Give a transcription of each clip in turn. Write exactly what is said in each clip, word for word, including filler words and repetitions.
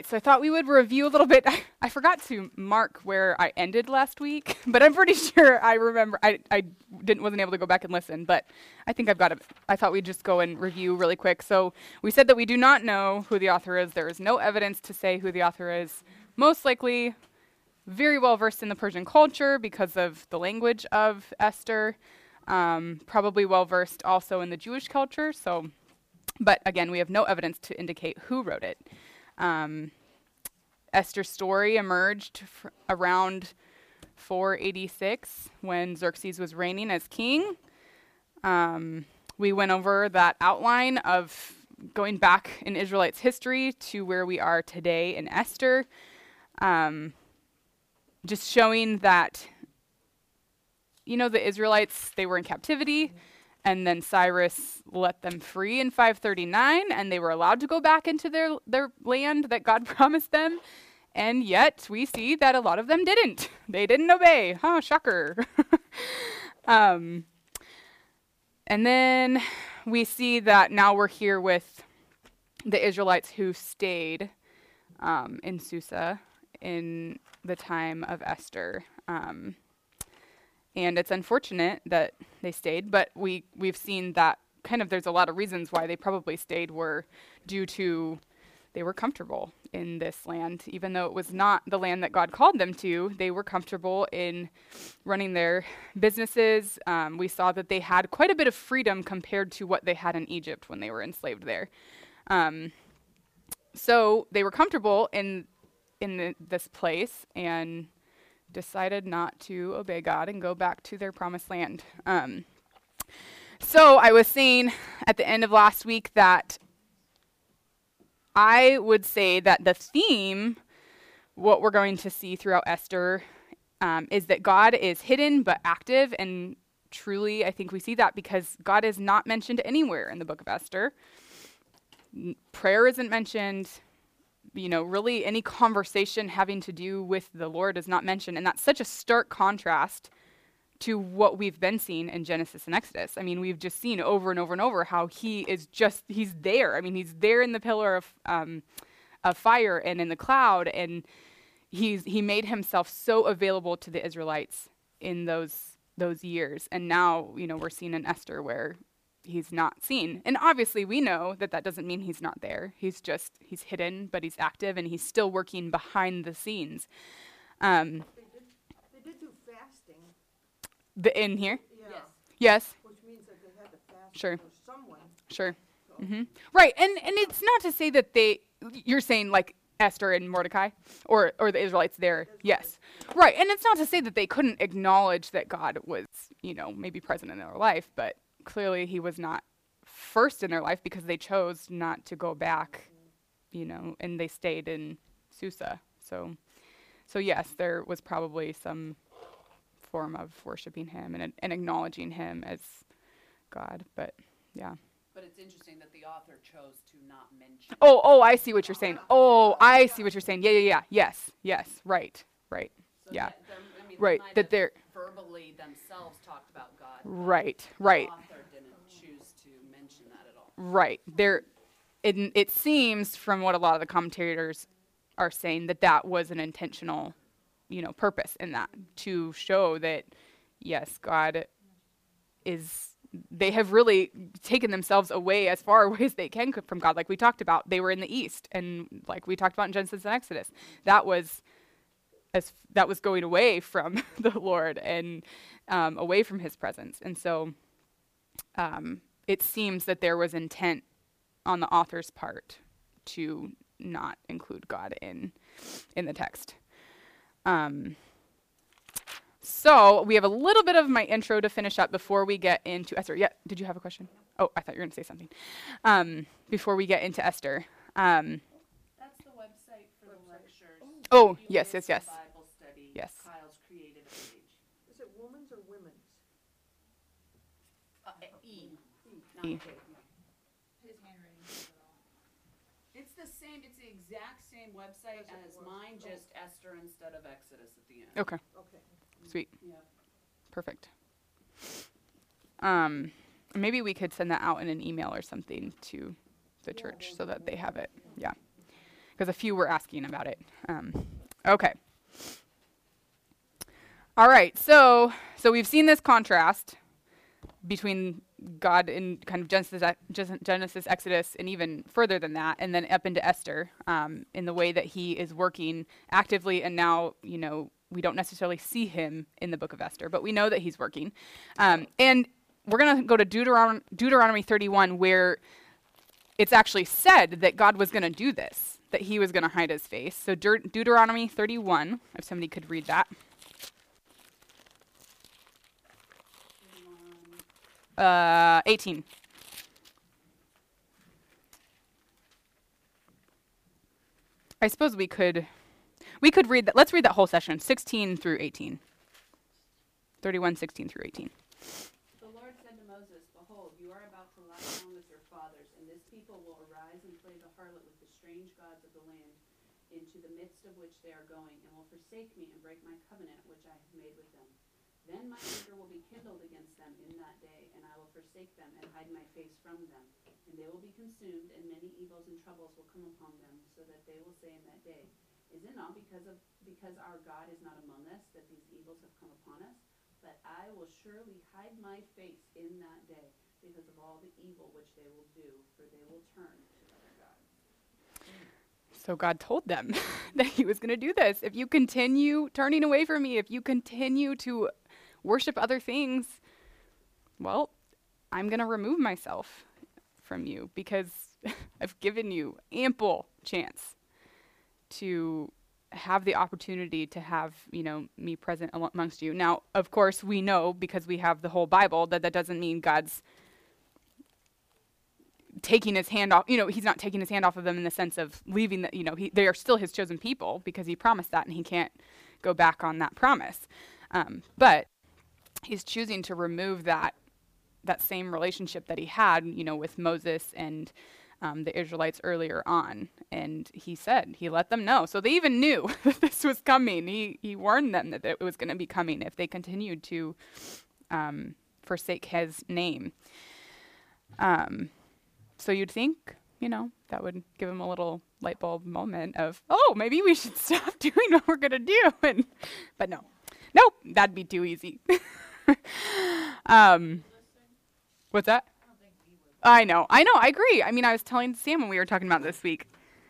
So I thought we would review a little bit. I forgot to mark where I ended last week, but I'm pretty sure I remember. I, I didn't wasn't able to go back and listen, but I think I've got it. I thought we'd just go and review really quick. So we said that we do not know who the author is. There is no evidence to say who the author is. Most likely very well versed in the Persian culture because of the language of Esther. Um, probably well versed also in the Jewish culture. So, but again, we have no evidence to indicate who wrote it. Um, Esther's story emerged fr- around four eighty-six when Xerxes was reigning as king. Um, we went over that outline of going back in Israelites' history to where we are today in Esther, um, just showing that, you know, the Israelites, they were in captivity. Mm-hmm. And then Cyrus let them free in five thirty-nine, and they were allowed to go back into their, their land that God promised them. And yet, we see that a lot of them didn't. They didn't obey. Huh, shocker. um, and then we see that now we're here with the Israelites who stayed um, in Susa in the time of Esther. Um And it's unfortunate that they stayed, but we, we've seen that kind of there's a lot of reasons why they probably stayed were due to they were comfortable in this land. Even though it was not the land that God called them to, they were comfortable in running their businesses. Um, we saw that they had quite a bit of freedom compared to what they had in Egypt when they were enslaved there. Um, so they were comfortable in, in the, this place and decided not to obey God and go back to their promised land. Um, so I was saying at the end of last week that I would say that the theme, what we're going to see throughout Esther, um, is that God is hidden but active. And truly, I think we see that because God is not mentioned anywhere in the book of Esther. N- prayer isn't mentioned. You know, really any conversation having to do with the Lord is not mentioned. And that's such a stark contrast to what we've been seeing in Genesis and Exodus. I mean, we've just seen over and over and over how he is just, he's there. I mean, he's there in the pillar of, um, of fire and in the cloud. And he's, he made himself so available to the Israelites in those, those years. And now, you know, we're seeing in Esther where he's not seen. And obviously we know that that doesn't mean he's not there. He's just, he's hidden, but he's active and he's still working behind the scenes. Um, they, did, they did do fasting. The, in here? Yeah. Yes. Yes. Which means that they had to fast Sure. for someone. Sure. So. Mm-hmm. Right. And, and it's not to say that they, you're saying like Esther and Mordecai or, or the Israelites there. Israelites. Yes. Right. And it's not to say that they couldn't acknowledge that God was, you know, maybe present in their life, but clearly he was not first in their life because they chose not to go back, you know, and they stayed in Susa. So, so yes, there was probably some form of worshiping him and, and acknowledging him as God, but yeah. But it's interesting that the author chose to not mention. Oh, oh, I see what you're saying. Oh, I see what you're saying. Yeah, yeah, yeah. Yes, yes. Right, right. So Yeah. that they're- I mean, Right, they might that have they're- verbally themselves talked about God. but Right, right. The author didn't choose to mention that at all. Right. There, it, it seems from what a lot of the commentators are saying that that was an intentional, you know, purpose in that to show that, yes, God is, they have really taken themselves away as far away as they can from God. Like we talked about, they were in the East, and like we talked about in Genesis and Exodus, that was as that was going away from the Lord and um, away from his presence. And so um, it seems that there was intent on the author's part to not include God in in the text. Um, so we have a little bit of my intro to finish up before we get into Esther. Yeah, did you have a question? Oh, I thought you were going to say something. Um, before we get into Esther. Um, That's the website for the lectures. oh, yes, yes, yes. Bible study. Yes. Kyle's created a page. Is it women's or women's? Uh, E. Not E. K. His handwriting is at all. It's the same. It's the exact same website As it as was. mine, just Esther instead of Exodus at the end. Okay, Okay. sweet. Yeah. Perfect. Um, maybe we could send that out in an email or something to the Yeah, church that so would that be they have it. Yeah. because a few were asking about it. Um, okay. All right, so so we've seen this contrast between God in kind of Genesis, Genesis, Exodus, and even further than that, and then up into Esther, um, in the way that he is working actively, and now, you know, we don't necessarily see him in the book of Esther, but we know that he's working. Um, and we're going to go to Deuteron- Deuteronomy thirty-one, where it's actually said that God was going to do this, that he was going to hide his face. So De- Deuteronomy thirty-one, if somebody could read that. Uh, eighteen. I suppose we could, we could read that. Let's read that whole session, sixteen through eighteen. thirty-one, sixteen through eighteen. The Lord said to Moses, "Behold, you are about to lie down with your fathers, and this people will arise and play the harlot with the strange gods of the land, into the midst of which they are going, and will forsake me and break my covenant which I have made with them. Then my anger will be kindled against them in that day, and I will forsake them and hide my face from them. And they will be consumed, and many evils and troubles will come upon them, so that they will say in that day, Is it not because of because our God is not among us that these evils have come upon us? But I will surely hide my face in that day, because of all the evil which they will do, for they will turn to other gods." So God told them that he was going to do this. If you continue turning away from me, if you continue to worship other things, well, I'm going to remove myself from you, because I've given you ample chance to have the opportunity to have, you know, me present amongst you. Now, of course, we know, because we have the whole Bible, that that doesn't mean God's taking his hand off, you know, he's not taking his hand off of them in the sense of leaving that, you know, he, they are still his chosen people, because he promised that, and he can't go back on that promise. Um, but he's choosing to remove that, that same relationship that he had, you know, with Moses and um, the Israelites earlier on. And he said, he let them know. So they even knew that this was coming. He, he warned them that it was going to be coming if they continued to um, forsake his name. Um, So you'd think, you know, that would give him a little light bulb moment of, oh, maybe we should stop doing what we're going to do. And, but no, nope, that'd be too easy. um, what's that? I know, I know, I agree. I mean, I was telling Sam when we were talking about this week,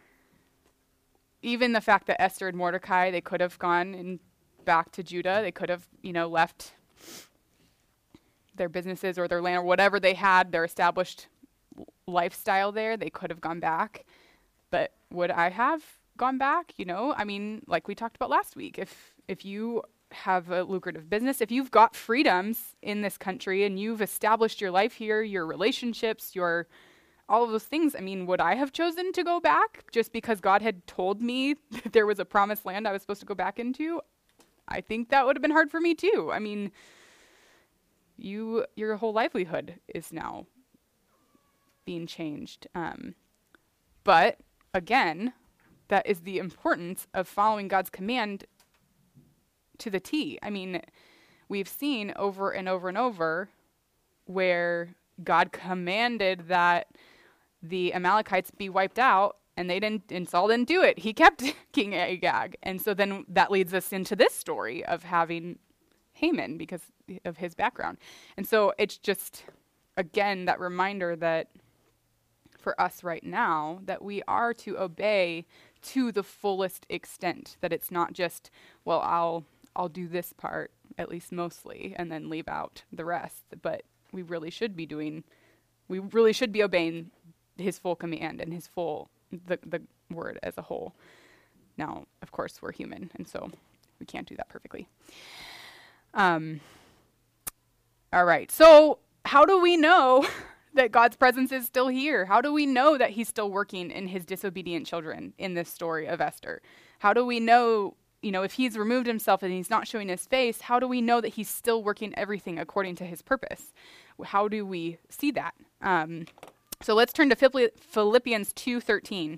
even the fact that Esther and Mordecai, they could have gone and back to Judah. They could have, you know, left their businesses or their land or whatever they had, their established lifestyle there. They could have gone back. But would I have gone back? You know, I mean, like we talked about last week, if if you have a lucrative business, if you've got freedoms in this country and you've established your life here, your relationships, your all of those things, I mean, would I have chosen to go back just because God had told me that there was a promised land I was supposed to go back into? I think that would have been hard for me too. I mean, you your whole livelihood is now being changed. Um, but again, that is the importance of following God's command to the T. I mean, we've seen over and over and over where God commanded that the Amalekites be wiped out, and they didn't, and Saul didn't do it. He kept King Agag. And so then that leads us into this story of having Haman because of his background. And so it's just, again, that reminder that for us right now, that we are to obey to the fullest extent, that it's not just, well, I'll I'll do this part, at least mostly, and then leave out the rest. But we really should be doing, we really should be obeying his full command and his full, the, the word as a whole. Now, of course, we're human, and so we can't do that perfectly. Um. All right, so how do we know that God's presence is still here? How do we know that he's still working in his disobedient children in this story of Esther? How do we know, you know, if he's removed himself and he's not showing his face, how do we know that he's still working everything according to his purpose? How do we see that? Um, so let's turn to Philippians two thirteen.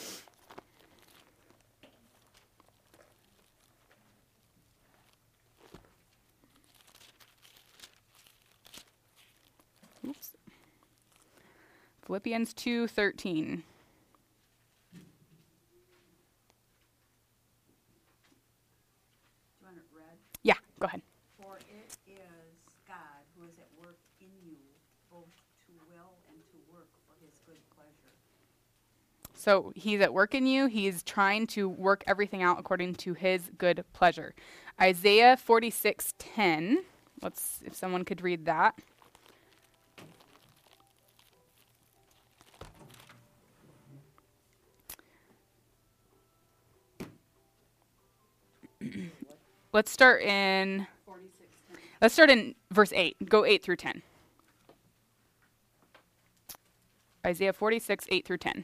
Oops. Philippians two thirteen. want it read? Yeah, go ahead. For it is God who is at work in you, both to will and to work for his good pleasure. So he's at work in you. He's trying to work everything out according to his good pleasure. Isaiah forty-six ten. Let's, if someone could read that. Let's start in, Forty-six ten. let's start in verse eight. Go eight through ten. Isaiah forty-six, eight through ten.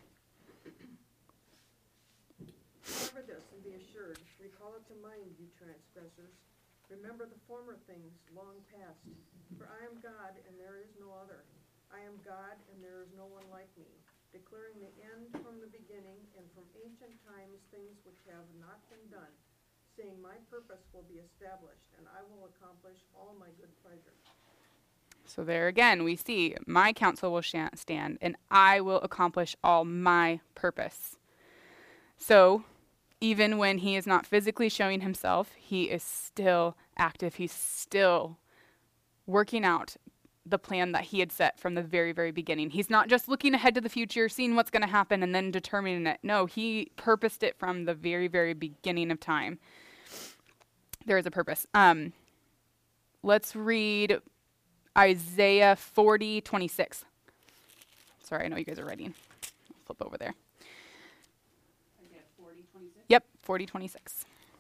Remember this and be assured, recall it to mind, you transgressors. Remember the former things long past. For I am God, and there is no other. I am God, and there is no one like me, declaring the end from the beginning, and from ancient times things which have not been done, saying my purpose will be established, and I will accomplish all my good pleasure. So there again, we see my counsel will sha- stand, and I will accomplish all my purpose. So even when he is not physically showing himself, he is still active. He's still working out the plan that he had set from the very, very beginning. He's not just looking ahead to the future, seeing what's going to happen, and then determining it. No, he purposed it from the very, very beginning of time. There is a purpose. Um, let's read Isaiah forty twenty-six. Sorry, I know you guys are writing. I'll flip over there. Isaiah forty twenty-six. Yep, forty twenty-six.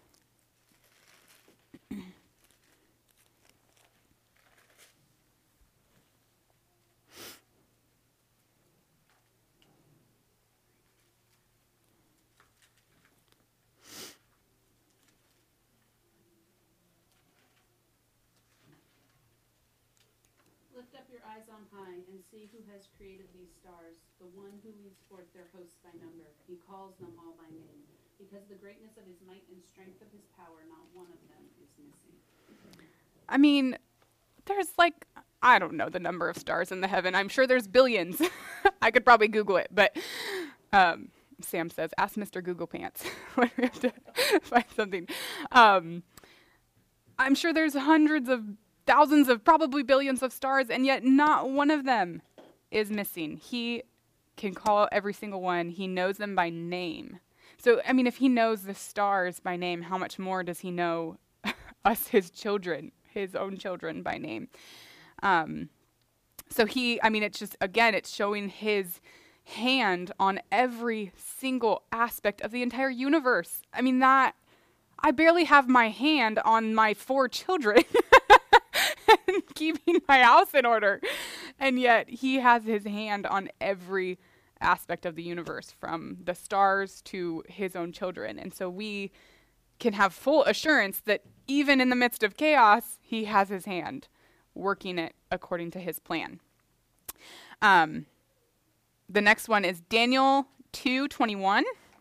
Lift up your eyes on high and see who has created these stars, the one who leads forth their hosts by number. He calls them all by name. Because of the greatness of his might and strength of his power, not one of them is missing. I mean, there's like, I don't know the number of stars in the heaven. I'm sure there's billions. I could probably Google it, but um, Sam says, ask Mister Google Pants when we have to find something. Um, I'm sure there's hundreds of thousands of, probably billions of stars, and yet not one of them is missing. He can call out every single one. He knows them by name. So, I mean, if he knows the stars by name, how much more does he know us, his children, his own children by name? Um, so he, I mean, it's just, again, it's showing his hand on every single aspect of the entire universe. I mean, that, I barely have my hand on my four children and keeping my house in order. And yet he has his hand on every aspect of the universe, from the stars to his own children. And so we can have full assurance that even in the midst of chaos, he has his hand working it according to his plan. Um, the next one is Daniel two twenty-one.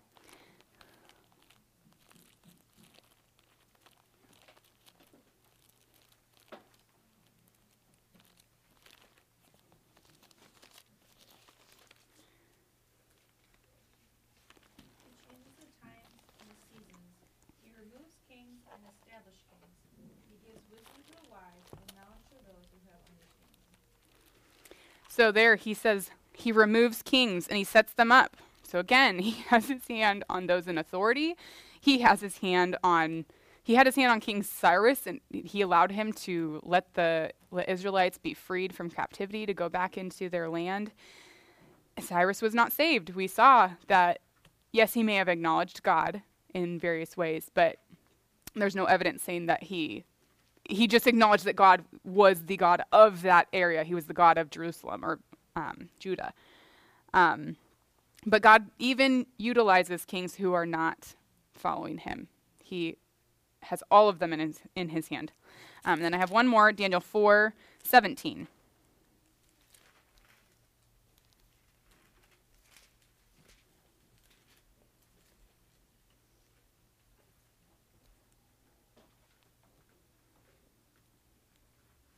He changes the times and the seasons. He removes kings and establishes kings. He gives wisdom to the wise and knowledge to those who have understanding. So there he says he removes kings and he sets them up. So again, he has his hand on those in authority. He has his hand on, he had his hand on King Cyrus, and he allowed him to let the let Israelites be freed from captivity to go back into their land. Cyrus was not saved. We saw that, yes, he may have acknowledged God in various ways, but there's no evidence saying that he he just acknowledged that God was the God of that area. He was the God of Jerusalem or um, Judah. Um, but God even utilizes kings who are not following him. He has all of them in his, in his hand. Um, and then I have one more, Daniel four seventeen.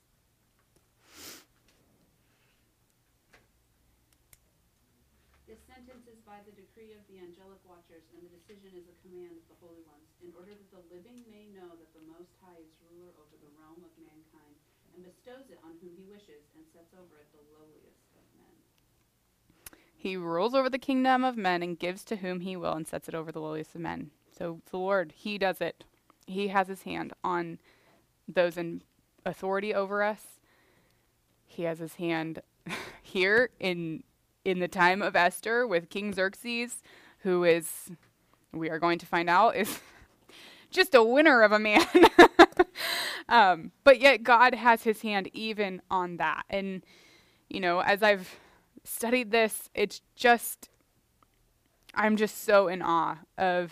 Descend sentence is by the decree of the angelic watchers, and the decision is a command of the holy ones, in order that the living may know that the Most High is ruler over the realm of mankind, and bestows it on whom he wishes, and sets over it the lowliest of men. He rules over the kingdom of men and gives to whom he will and sets it over the lowliest of men. So the Lord, he does it. He has his hand on those in authority over us. He has his hand here in in the time of Esther with King Xerxes, who is, we are going to find out, is just a winner of a man. um, but yet God has his hand even on that. And, you know, as I've studied this, it's just, I'm just so in awe of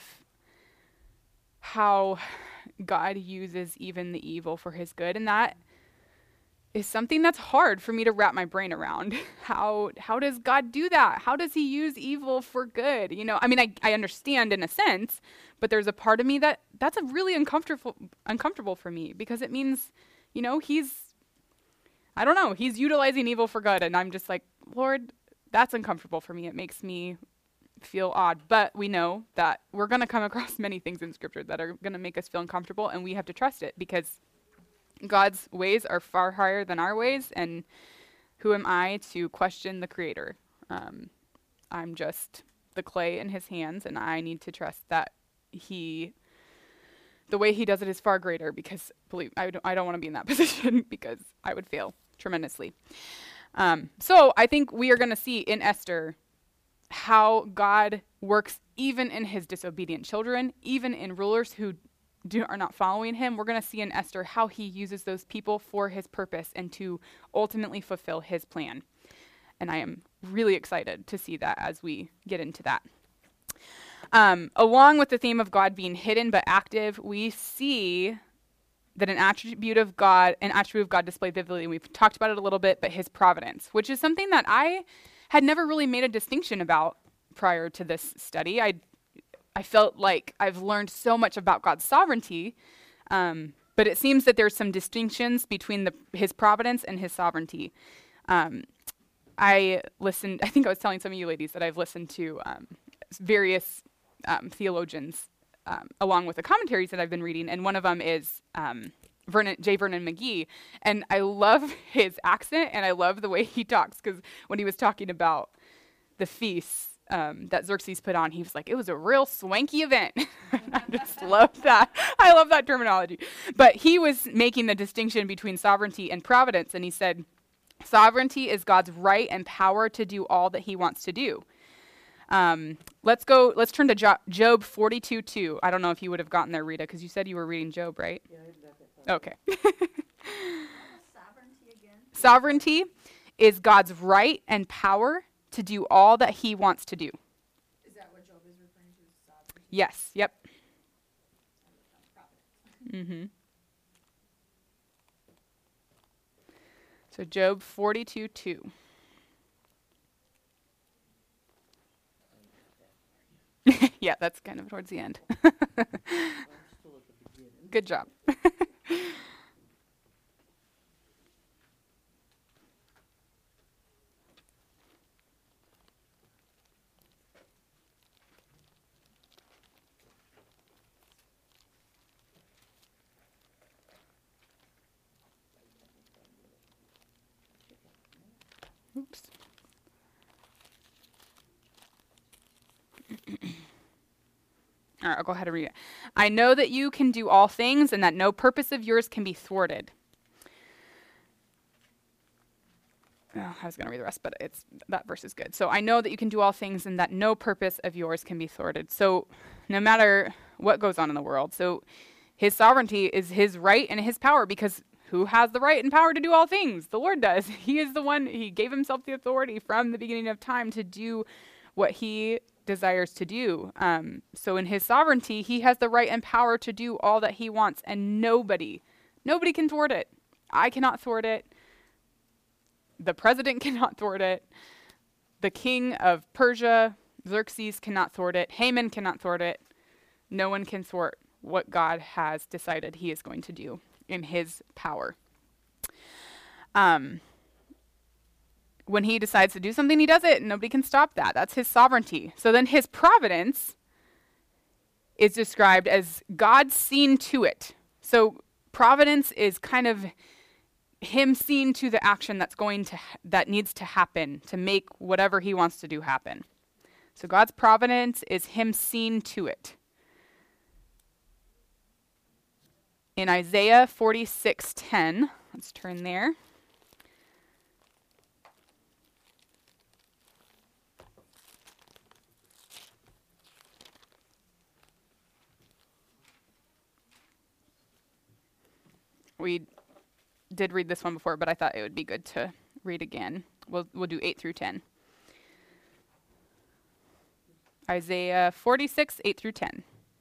how God uses even the evil for his good. And that is something that's hard for me to wrap my brain around. How how does God do that? How does he use evil for good? You know, I mean, I, I understand in a sense, but there's a part of me that that's a really uncomfortable uncomfortable for me, because it means, you know, he's, I don't know, he's utilizing evil for good. And I'm just like, Lord, that's uncomfortable for me. It makes me feel odd. But we know that we're going to come across many things in Scripture that are going to make us feel uncomfortable, and we have to trust it, because God's ways are far higher than our ways, and who am I to question the Creator? Um, I'm just the clay in his hands, and I need to trust that he, the way he does it is far greater, because believe I don't, I don't want to be in that position, because I would fail tremendously. Um, so I think we are going to see in Esther how God works even in his disobedient children, even in rulers who do, are not following him. We're going to see in Esther how he uses those people for his purpose and to ultimately fulfill his plan. And I am really excited to see that as we get into that. Um, along with the theme of God being hidden but active, we see that an attribute of God, an attribute of God displayed vividly, and we've talked about it a little bit, but his providence, which is something that I had never really made a distinction about prior to this study. I I felt like I've learned so much about God's sovereignty, um, but it seems that there's some distinctions between the, his providence and his sovereignty. Um, I listened, I think I was telling some of you ladies that I've listened to um, various um, theologians um, along with the commentaries that I've been reading, and one of them is um, Vernon, J. Vernon McGee, and I love his accent, and I love the way he talks, because when he was talking about the feasts Um, that Xerxes put on, he was like, it was a real swanky event. I just love that. I love that terminology. But he was making the distinction between sovereignty and providence, and he said, sovereignty is God's right and power to do all that he wants to do. Um, let's go, let's turn to jo- Job forty-two two. I don't know if you would have gotten there, Rita, because you said you were reading Job, right? Yeah, I got that. Okay. Sovereignty again? Sovereignty is God's right and power to do all that he wants to do. Is that what Job is referring to as sovereignty? Yes, yep. Providence. Mm-hmm. So Job forty-two two. Yeah, that's kind of towards the end. Good job. Oops. All right, I'll go ahead and read it. I know that you can do all things and that no purpose of yours can be thwarted. Oh, I was going to read the rest, but it's that verse is good. So I know that you can do all things and that no purpose of yours can be thwarted. So no matter what goes on in the world, so his sovereignty is his right and his power, because who has the right and power to do all things? The Lord does. He is the one, he gave himself the authority from the beginning of time to do what he desires to do. Um, so in his sovereignty, he has the right and power to do all that he wants, and nobody, nobody can thwart it. I cannot thwart it. The president cannot thwart it. The king of Persia, Xerxes, cannot thwart it. Haman cannot thwart it. No one can thwart what God has decided he is going to do in his power. Um, when he decides to do something, he does it, and nobody can stop that. That's his sovereignty. So then his providence is described as God seen to it. So providence is kind of him seeing to the action that's going to ha- that needs to happen to make whatever he wants to do happen. So God's providence is him seeing to it. In Isaiah forty-six ten, let's turn there. We did read this one before, but I thought it would be good to read again. We'll we'll do eight through ten. Isaiah forty-six, eight through ten.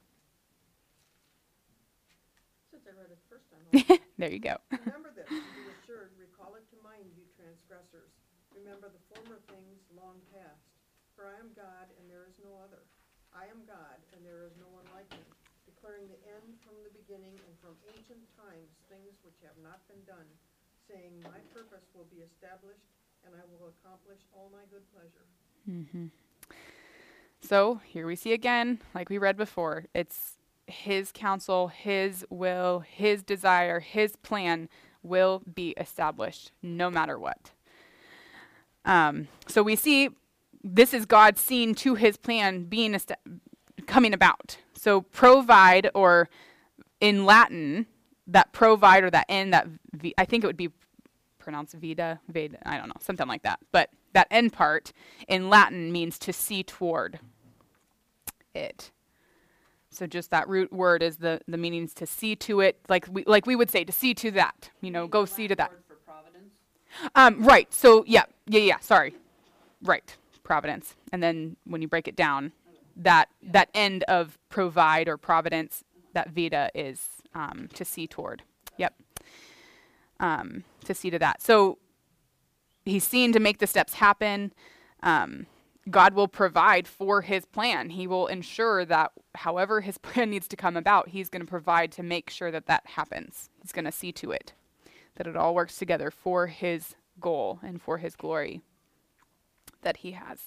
Since I read it the first time. There you go. Remember this, and be assured, recall it to mind, you transgressors. Remember the former things long past. For I am God, and there is no other. I am God, and there is no one like me, declaring the end from the beginning and from ancient times things which have not been done, saying, my purpose will be established, and I will accomplish all my good pleasure. Mm-hmm. So here we see again, like we read before, it's his counsel, his will, his desire, his plan will be established no matter what. Um, so we see this is God seen to his plan being est- coming about. So provide, or in Latin, that provide or that end, that v- I think it would be pronounced vida, veda, I don't know, something like that. But that end part in Latin means to see toward it. So just that root word is the, the meanings to see to it, like we like we would say to see to that, you know, go see to that. Word for providence. Um, right. So yeah, yeah, yeah. Sorry. Right. Providence. And then when you break it down, that that end of provide or providence, that vita is um, to see toward. Yep. Um, to see to that. So he's seen to make the steps happen. Um, God will provide for his plan. He will ensure that however his plan needs to come about, he's going to provide to make sure that that happens. He's going to see to it, that it all works together for his goal and for his glory that he has.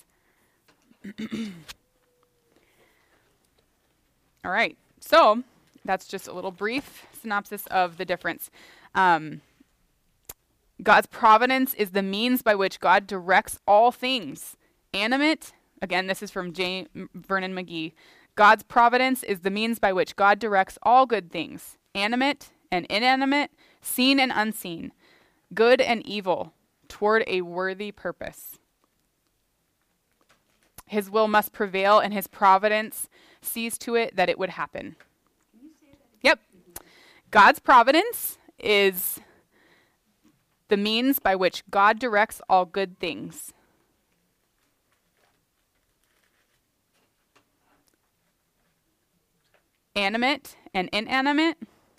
All right. So that's just a little brief synopsis of the difference. Um, God's providence is the means by which God directs all things. Animate, again, this is from J. Vernon McGee. God's providence is the means by which God directs all good things, animate and inanimate, seen and unseen, good and evil, toward a worthy purpose. His will must prevail, and his providence sees to it that it would happen. Can you say that again? Yep. God's providence is the means by which God directs all good things. Animate and inanimate.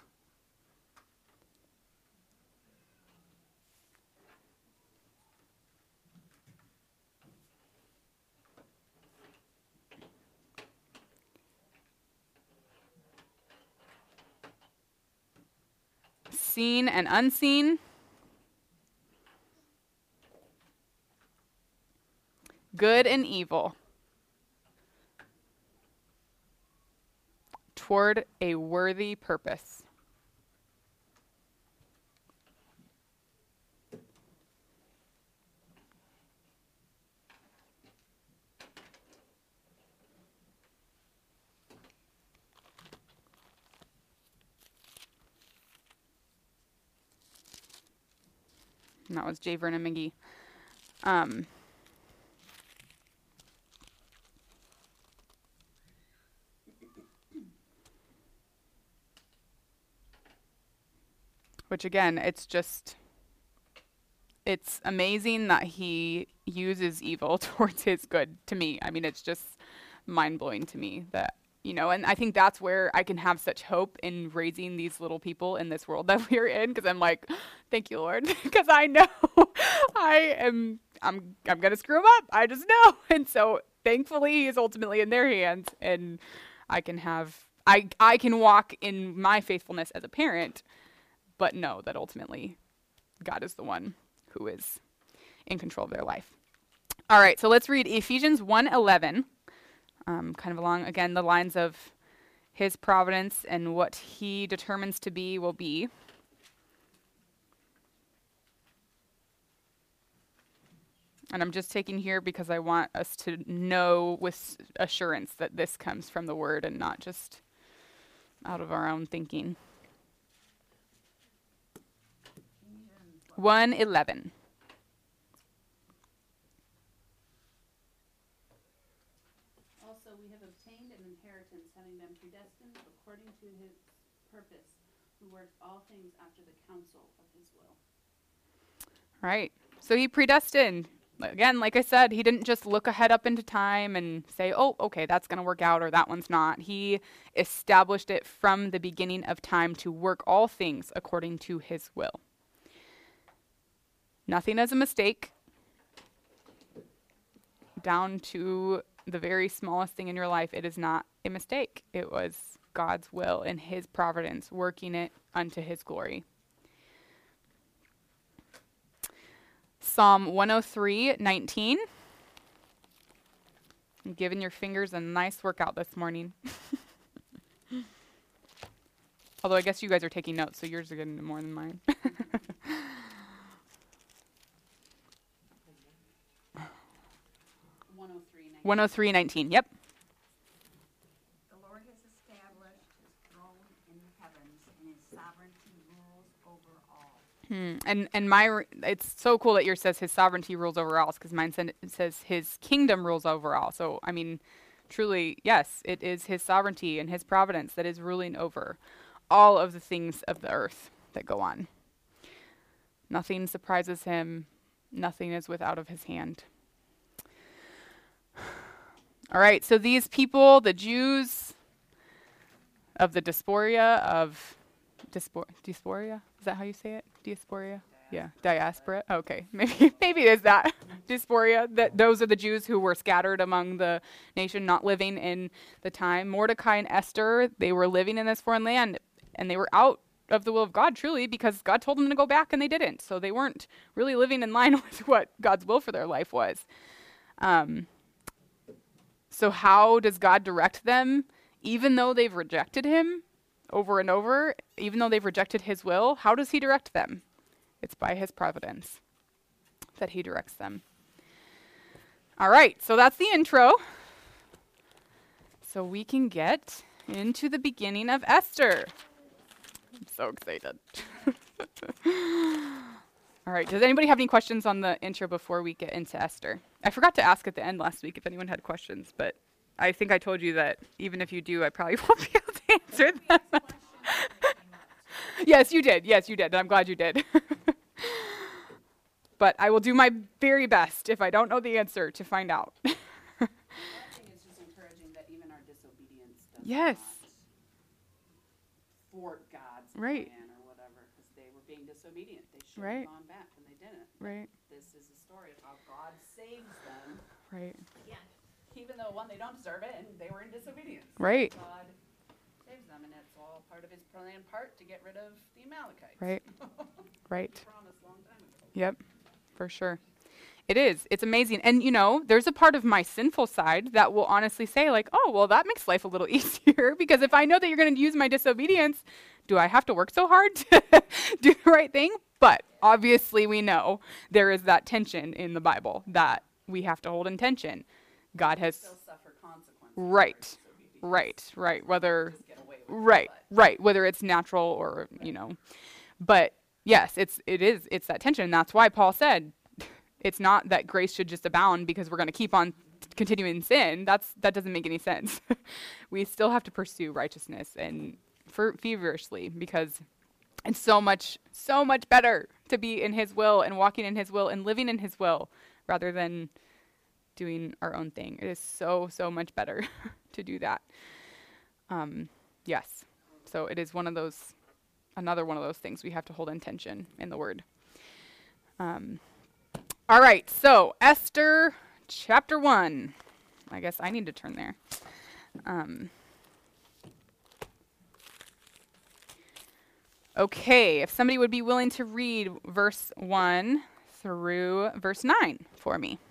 Seen and unseen. Good and evil. Toward a worthy purpose. And that was J. Vernon McGee. Um, which again, it's just, it's amazing that he uses evil towards his good to me. I mean, it's just mind-blowing to me that, you know, and I think that's where I can have such hope in raising these little people in this world that we're in, because I'm like, thank you, Lord, because I know I am, I'm, I'm going to screw him up. I just know. And so thankfully he's ultimately in their hands, and I can have, I, I can walk in my faithfulness as a parent, but know that ultimately God is the one who is in control of their life. All right, so let's read Ephesians one eleven, um, kind of along, again, the lines of his providence and what he determines to be will be. And I'm just taking here because I want us to know with assurance that this comes from the word and not just out of our own thinking. one eleven. Also, we have obtained an inheritance, having been predestined according to his purpose, who works all things after the counsel of his will. All right. So he predestined. Again, like I said, he didn't just look ahead up into time and say, oh, okay, that's going to work out or that one's not. He established it from the beginning of time to work all things according to his will. Nothing is a mistake, down to the very smallest thing in your life. It is not a mistake. It was God's will and his providence working it unto his glory. Psalm one oh three nineteen. I'm giving your fingers a nice workout this morning. Although I guess you guys are taking notes, so yours are getting more than mine. one oh three nineteen. one oh three nineteen, yep. The Lord has established his throne in the heavens, and his sovereignty rules over all. Hmm. And and my re- it's so cool that yours says his sovereignty rules over all, because mine said, it says his kingdom rules over all. So I mean, truly, yes, it is his sovereignty and his providence that is ruling over all of the things of the earth that go on. Nothing surprises him. Nothing is without of his hand. All right, so these people, the Jews of the diaspora of diaspora, diaspora? Is that how you say it? Diaspora? Yeah, diaspora. Okay, maybe maybe it is that diaspora. That those are the Jews who were scattered among the nation, not living in the time. Mordecai and Esther, they were living in this foreign land, and they were out of the will of God, truly, because God told them to go back, and they didn't. So they weren't really living in line with what God's will for their life was. Um. So how does God direct them, even though they've rejected him over and over, even though they've rejected his will? How does he direct them? It's by his providence that he directs them. All right, so that's the intro. So we can get into the beginning of Esther. I'm so excited. All right, does anybody have any questions on the intro before we get into Esther? I forgot to ask at the end last week if anyone had questions, but I think I told you that even if you do, I probably won't be able to answer them. Yes, you did. Yes, you did. I'm glad you did. But I will do my very best, if I don't know the answer, to find out. I think it's just encouraging that even our disobedience does Yes. not thwart God's Right. plan or whatever, because they were being disobedient. They should Right. have gone back, and they didn't. Right, This is a story of how God saves them, right, even though, one, they don't deserve it, and they were in disobedience. right, God saves them, and it's all part of his plan, part to get rid of the Amalekites. right, right. Promised long time ago. Yep, for sure. It is. It's amazing. And, you know, there's a part of my sinful side that will honestly say, like, oh, well, that makes life a little easier, because if I know that you're going to use my disobedience, do I have to work so hard to do the right thing? But obviously we know there is that tension in the Bible that we have to hold in tension. God has, Still suffer consequences. for our right, disobedience. right, right, whether, Just get away with it, right, but- right, whether it's natural or, you know, but yes, it's, it is, it's that tension. And that's why Paul said, it's not that grace should just abound because we're going to keep on continuing in sin. That's, that doesn't make any sense. We still have to pursue righteousness and fer- feverishly, because it's so much, so much better to be in his will and walking in his will and living in his will rather than doing our own thing. It is so, so much better to do that. Um, yes. So it is one of those, another one of those things we have to hold in tension in the word. Um, all right. So Esther chapter one. I guess I need to turn there. Um, okay. If somebody would be willing to read verse one through verse nine for me.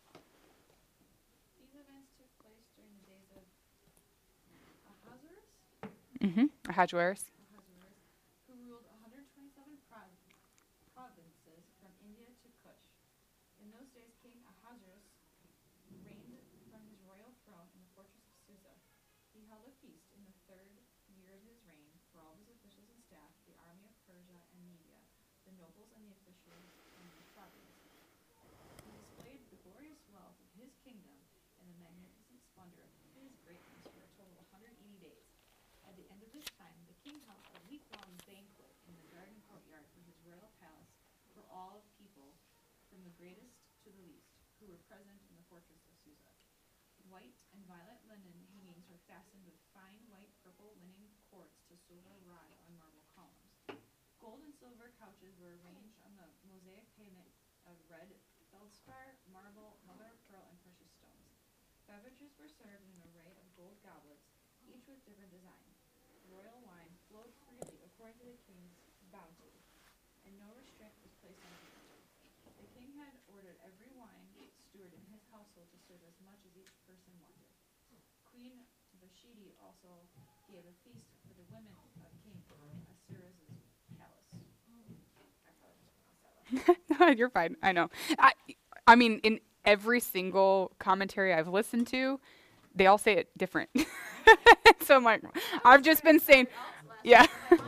These events took place during the days of Ahasuerus, Mm-hmm. Ahasuerus. Ahasuerus, who ruled one hundred twenty-seven prov- provinces from India to Kush. In those days, King Ahasuerus reigned from his royal throne in the fortress of Susa. He held a feast in the third year of his reign for all his officials and staff, the army of Persia and Media, the nobles and the officials and the province. He displayed the glorious wealth of his kingdom and the magnificent splendor of his greatness for a total of one hundred eighty days. At the end of this time, the king held a week-long banquet in the garden courtyard for his royal palace for all people, from the greatest to the least, who were present in the fortress of Susa. White and violet linen hangings were fastened with fine white purple linen cords to silver rod on marble columns. Gold and silver couches were arranged on the mosaic pavement of red feldspar, marble, mother of pearl, and precious stones. Beverages were served in an array of gold goblets, each with different designs. Royal wine flowed freely according to the king's bounty, and no restraint was placed on it. The king had ordered every wine steward in his household to serve as much as each person wanted. Queen Vashti also gave a feast for the women of King Ahasuerus' palace. I probably mispronounced that last. You're fine. I know. I, I mean, in every single commentary I've listened to, they all say it different. So I'm like, I've just been saying, yeah.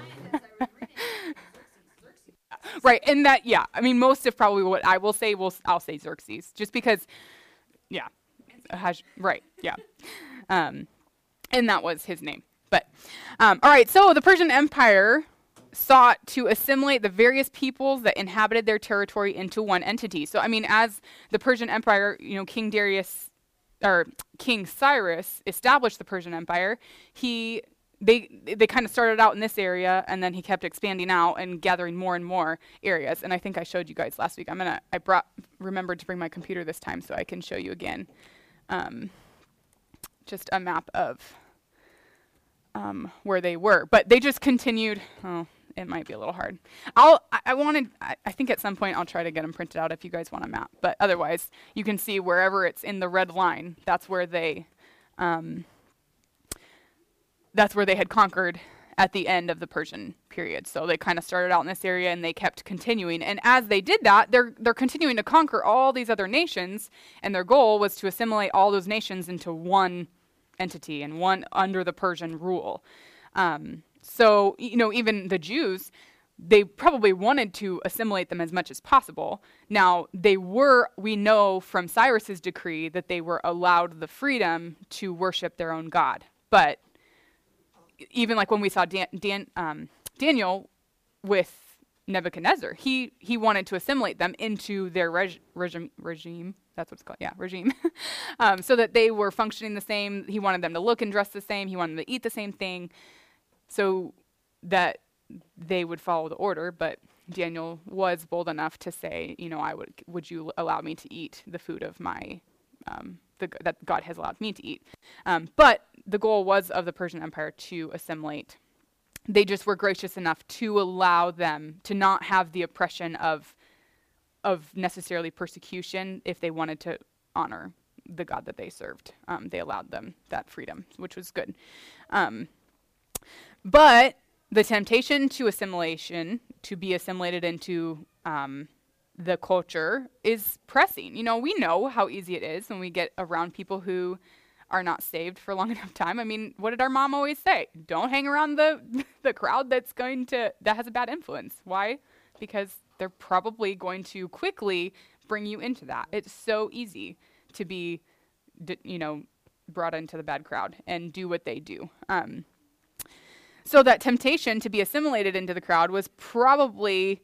Right, and that, yeah, I mean, most of probably what I will say, will I'll say Xerxes, just because, yeah, has, right, yeah, um, and that was his name. But, um, all right, so the Persian Empire sought to assimilate the various peoples that inhabited their territory into one entity. So, I mean, as the Persian Empire, you know, King Darius, or King Cyrus established the Persian Empire, he they they kind of started out in this area, and then he kept expanding out and gathering more and more areas. And I think I showed you guys last week. I'm gonna I brought remembered to bring my computer this time so I can show you again, um, just a map of um, where they were. But they just continued. Oh, it might be a little hard. I'll I, I wanted I, I think at some point I'll try to get them printed out if you guys want a map. But otherwise, you can see wherever it's in the red line, that's where they. Um, That's where they had conquered at the end of the Persian period. So they kind of started out in this area and they kept continuing. And as they did that, they're they're continuing to conquer all these other nations. And their goal was to assimilate all those nations into one entity and one under the Persian rule. Um, so, you know, even the Jews, they probably wanted to assimilate them as much as possible. Now, they were, we know from Cyrus's decree that they were allowed the freedom to worship their own God. But even like when we saw Dan, Dan, um, Daniel with Nebuchadnezzar, he he wanted to assimilate them into their reg- regime, regime, that's what it's called, yeah, regime, um, so that they were functioning the same. He wanted them to look and dress the same. He wanted them to eat the same thing, so that they would follow the order. But Daniel was bold enough to say, you know, I would, would you allow me to eat the food of my, um, the, that God has allowed me to eat. Um, but the goal was of the Persian Empire to assimilate. They just were gracious enough to allow them to not have the oppression of, of necessarily persecution if they wanted to honor the God that they served. Um, they allowed them that freedom, which was good. Um, but the temptation to assimilation, to be assimilated into um, the culture, is pressing. You know, we know how easy it is when we get around people who are not saved for a long enough time. I mean, what did our mom always say? Don't hang around the the crowd that's going to, that has a bad influence. Why? Because they're probably going to quickly bring you into that. It's so easy to be, d- you know, brought into the bad crowd and do what they do. Um, so that temptation to be assimilated into the crowd was probably,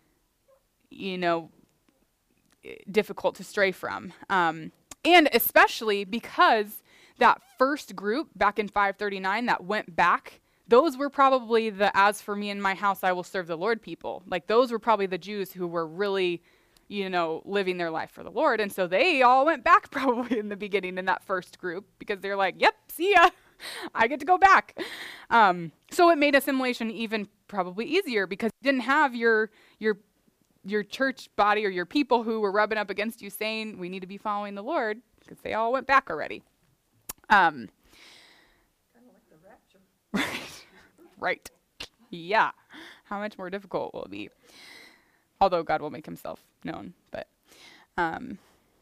you know, difficult to stray from. Um, and especially because that first group back in five thirty-nine that went back, those were probably the, as for me and my house, I will serve the Lord people. Like, those were probably the Jews who were really, you know, living their life for the Lord. And so they all went back probably in the beginning in that first group because they're like, yep, see ya. I get to go back. Um, so it made assimilation even probably easier because you didn't have your, your your church body or your people who were rubbing up against you saying we need to be following the Lord, because they all went back already. Um, Kind of like the rapture. right. Right. Yeah. How much more difficult will it be? Although God will make himself known. But um,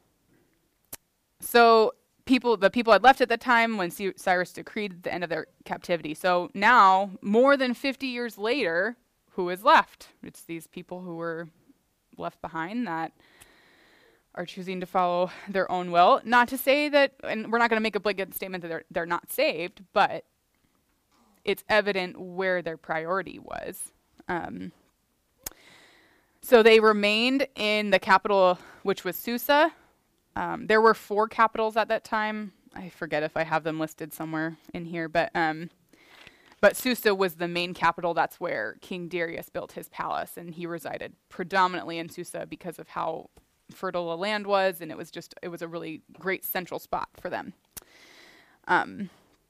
so people, the people had left at the time when C- Cyrus decreed the end of their captivity. So now, more than fifty years later, who is left? It's these people who were left behind that are choosing to follow their own will. Not to say that, and we're not going to make a blanket statement that they're, they're not saved, but it's evident where their priority was. Um, so they remained in the capital, which was Susa. Um, there were four capitals at that time. I forget if I have them listed somewhere in here, but um, but Susa was the main capital. That's where King Darius built his palace, and he resided predominantly in Susa because of how fertile the land was, and it was just it was a really great central spot for them. Um,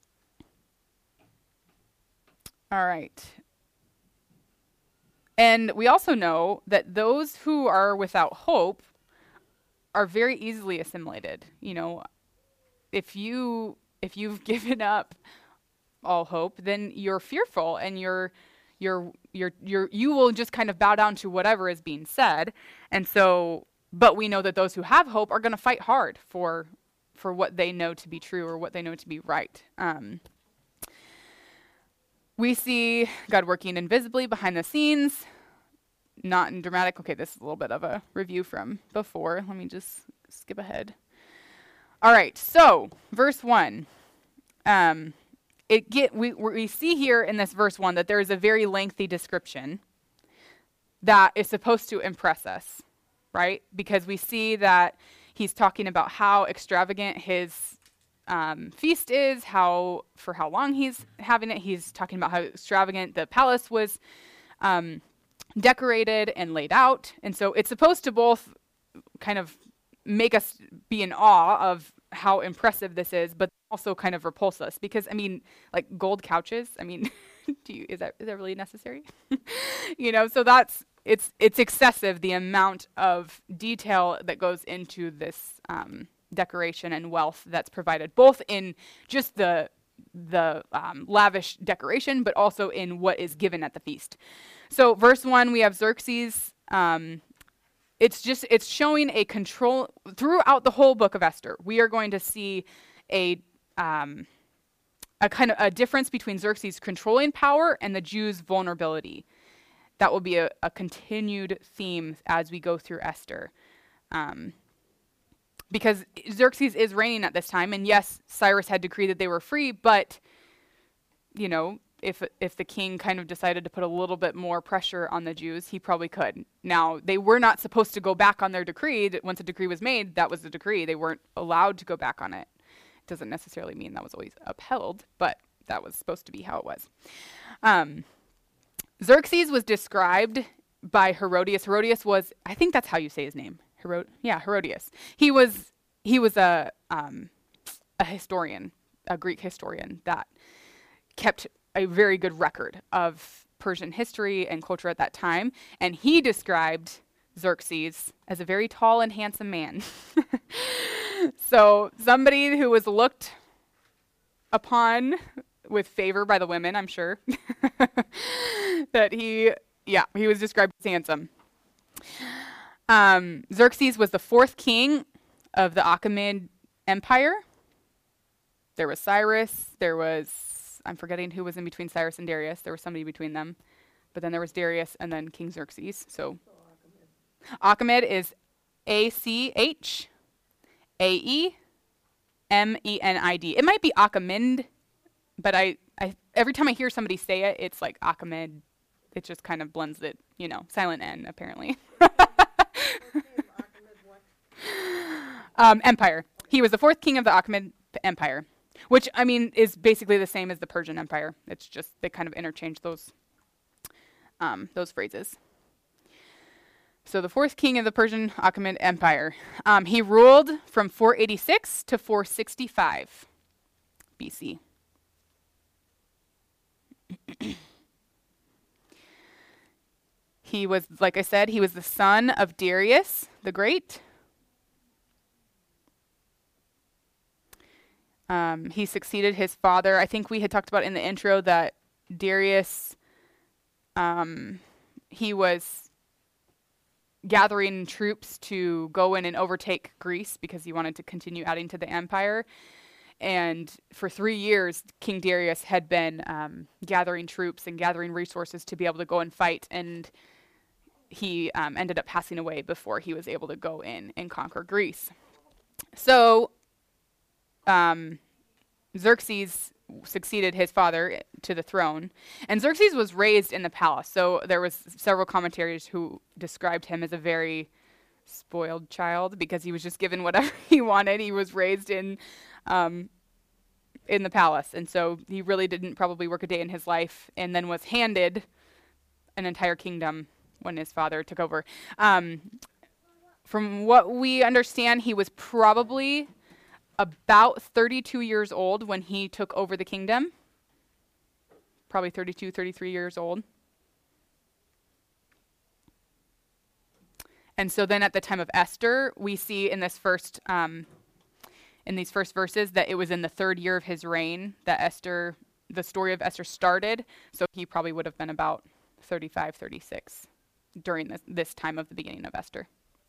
all right. And we also know that those who are without hope are very easily assimilated. You know, if you if you've given up all hope, then you're fearful, and you're you're you're you're you will just kind of bow down to whatever is being said. And so, but we know that those who have hope are going to fight hard for for what they know to be true or what they know to be right. Um, we see God working invisibly behind the scenes, not in dramatic. Okay, this is a little bit of a review from before. Let me just skip ahead. All right, so verse one. Um, it get we we see here in this verse one that there is a very lengthy description that is supposed to impress us, right? Because we see that he's talking about how extravagant his um, feast is, how for how long he's having it. He's talking about how extravagant the palace was um, decorated and laid out. And so it's supposed to both kind of make us be in awe of how impressive this is, but also kind of repulse us. Because, I mean, like gold couches, I mean, do you, is that is that really necessary? You know, so that's, it's it's excessive, the amount of detail that goes into this um, decoration and wealth that's provided, both in just the the um, lavish decoration, but also in what is given at the feast. So verse one, we have Xerxes. Um, it's just, it's showing a control throughout the whole book of Esther. We are going to see a, um, a kind of a difference between Xerxes' controlling power and the Jews' vulnerability. That will be a, a continued theme as we go through Esther. Um, because Xerxes is reigning at this time, and yes, Cyrus had decreed that they were free, but, you know, if if the king kind of decided to put a little bit more pressure on the Jews, he probably could. Now, they were not supposed to go back on their decree. That once a decree was made, that was the decree. They weren't allowed to go back on it. It doesn't necessarily mean that was always upheld, but that was supposed to be how it was. Um, Xerxes was described by Herodias. Herodias was, I think that's how you say his name. Herod- yeah, Herodias. He was he was a um, a historian, a Greek historian that kept a very good record of Persian history and culture at that time, and he described Xerxes as a very tall and handsome man. So somebody who was looked upon with favor by the women, I'm sure. That he, yeah, he was described as handsome. Um, Xerxes was the fourth king of the Achaemenid Empire. There was Cyrus, there was, I'm forgetting who was in between Cyrus and Darius. There was somebody between them. But then there was Darius and then King Xerxes. So Achaemenid is A C H A E M E N I D. It might be Achaemenid, but I, I every time I hear somebody say it, it's like Achaemenid. It just kind of blends it, you know, silent N, apparently. um, Empire. He was the fourth king of the Achaemenid Empire, which, I mean, is basically the same as the Persian Empire. It's just they kind of interchange those, um, those phrases. So the fourth king of the Persian Achaemenid Empire. Um, he ruled from four eighty-six to four sixty-five B C. He was, like I said, he was the son of Darius the Great. Um, he succeeded his father. I think we had talked about in the intro that Darius, um, he was gathering troops to go in and overtake Greece because he wanted to continue adding to the empire. And for three years, King Darius had been um, gathering troops and gathering resources to be able to go and fight. And he um, ended up passing away before he was able to go in and conquer Greece. So um, Xerxes succeeded his father to the throne. And Xerxes was raised in the palace. So there was several commentators who described him as a very spoiled child because he was just given whatever he wanted. He was raised in um, in the palace. And so he really didn't probably work a day in his life, and then was handed an entire kingdom when his father took over. Um, from what we understand, he was probably about thirty-two years old when he took over the kingdom. Probably thirty-two, thirty-three years old. And so then at the time of Esther, we see in this first, um, in these first verses that it was in the third year of his reign that Esther, the story of Esther started. So he probably would have been about thirty-five, thirty-six during this, this time of the beginning of Esther.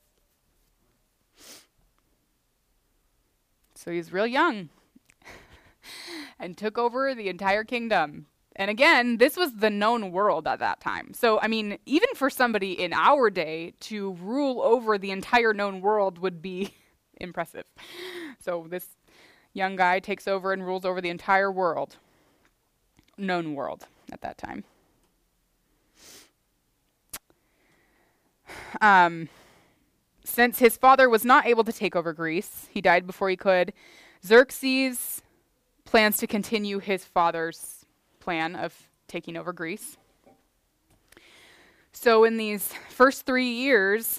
So he's real young and took over the entire kingdom. And again, this was the known world at that time. So, I mean, even for somebody in our day to rule over the entire known world would be impressive. So this young guy takes over and rules over the entire world, known world at that time. Um, since his father was not able to take over Greece, he died before he could, Xerxes plans to continue his father's plan of taking over Greece. So in these first three years,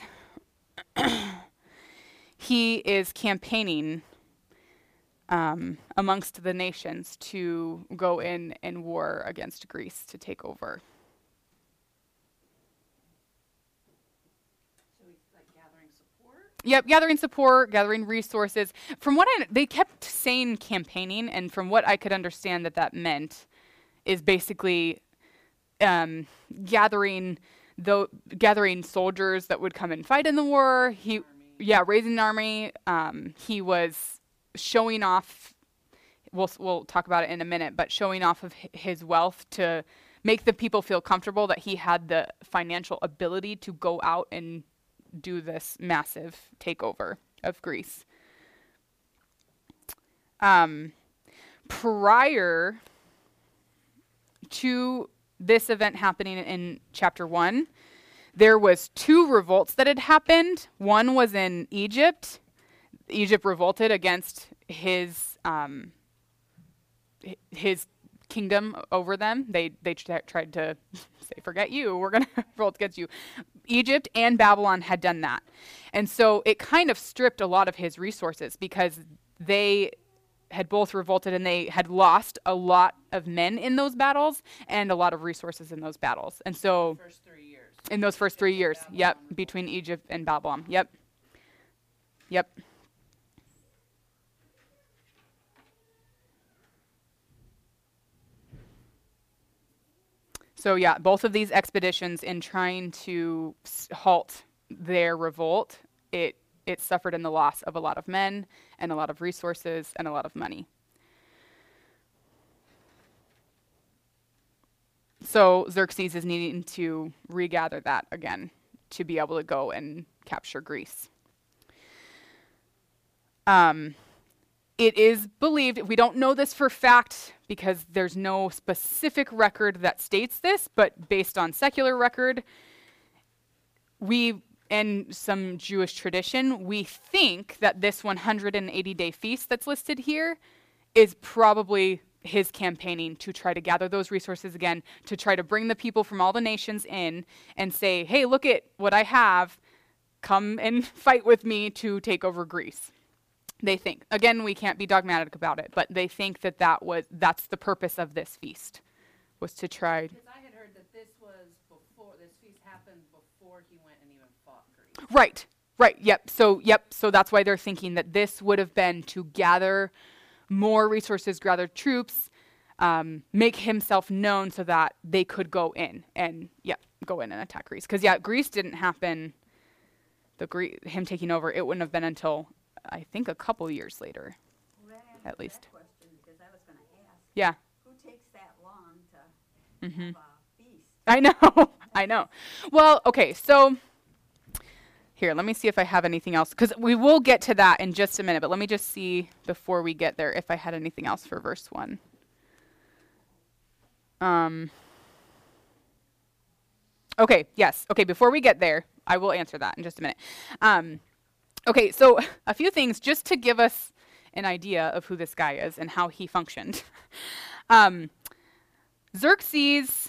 he is campaigning um, amongst the nations to go in and war against Greece to take over. Yep, gathering support, gathering resources. From what I, they kept saying campaigning, and from what I could understand that that meant is basically um, gathering the gathering soldiers that would come and fight in the war. He, army. yeah, raising an army. Um, he was showing off. We'll we'll talk about it in a minute, but showing off of his wealth to make the people feel comfortable that he had the financial ability to go out and do this massive takeover of Greece. Um, prior to this event happening in chapter one, there was two revolts that had happened. One was in Egypt. Egypt revolted against his um, his kingdom over them. They they t- tried to say, "Forget you. We're going to revolt against you." Egypt and Babylon had done that. And so it kind of stripped a lot of his resources because they had both revolted and they had lost a lot of men in those battles and a lot of resources in those battles. And so First three years. in those first three years, yep, between Egypt and Babylon. Yep. Yep. So yeah, both of these expeditions, in trying to s- halt their revolt, it it suffered in the loss of a lot of men and a lot of resources and a lot of money. So Xerxes is needing to regather that again to be able to go and capture Greece. Um, it is believed, we don't know this for fact because there's no specific record that states this, but based on secular record, we, and some Jewish tradition, we think that this one hundred eighty day feast that's listed here is probably his campaigning to try to gather those resources again, to try to bring the people from all the nations in and say, hey, look at what I have, come and fight with me to take over Greece. They think, again, we can't be dogmatic about it, but they think that, that was that's the purpose of this feast, was to try. Because I had heard that this was before, this feast happened Right, right, yep. So, yep, so that's why they're thinking that this would have been to gather more resources, gather troops, um, make himself known so that they could go in and, yeah, go in and attack Greece. Because, yeah, Greece didn't happen, the Gre- him taking over, it wouldn't have been until, I think, a couple years later. Well, that answers At least. that question, because I was gonna ask, Yeah. who takes that long to Mm-hmm. have a feast? I know, I know. Well, okay, so here, let me see if I have anything else, because we will get to that in just a minute, but let me just see before we get there if I had anything else for verse one. Um. Okay, yes. Okay, before we get there, I will answer that in just a minute. Um, okay, so a few things just to give us an idea of who this guy is and how he functioned. um, Xerxes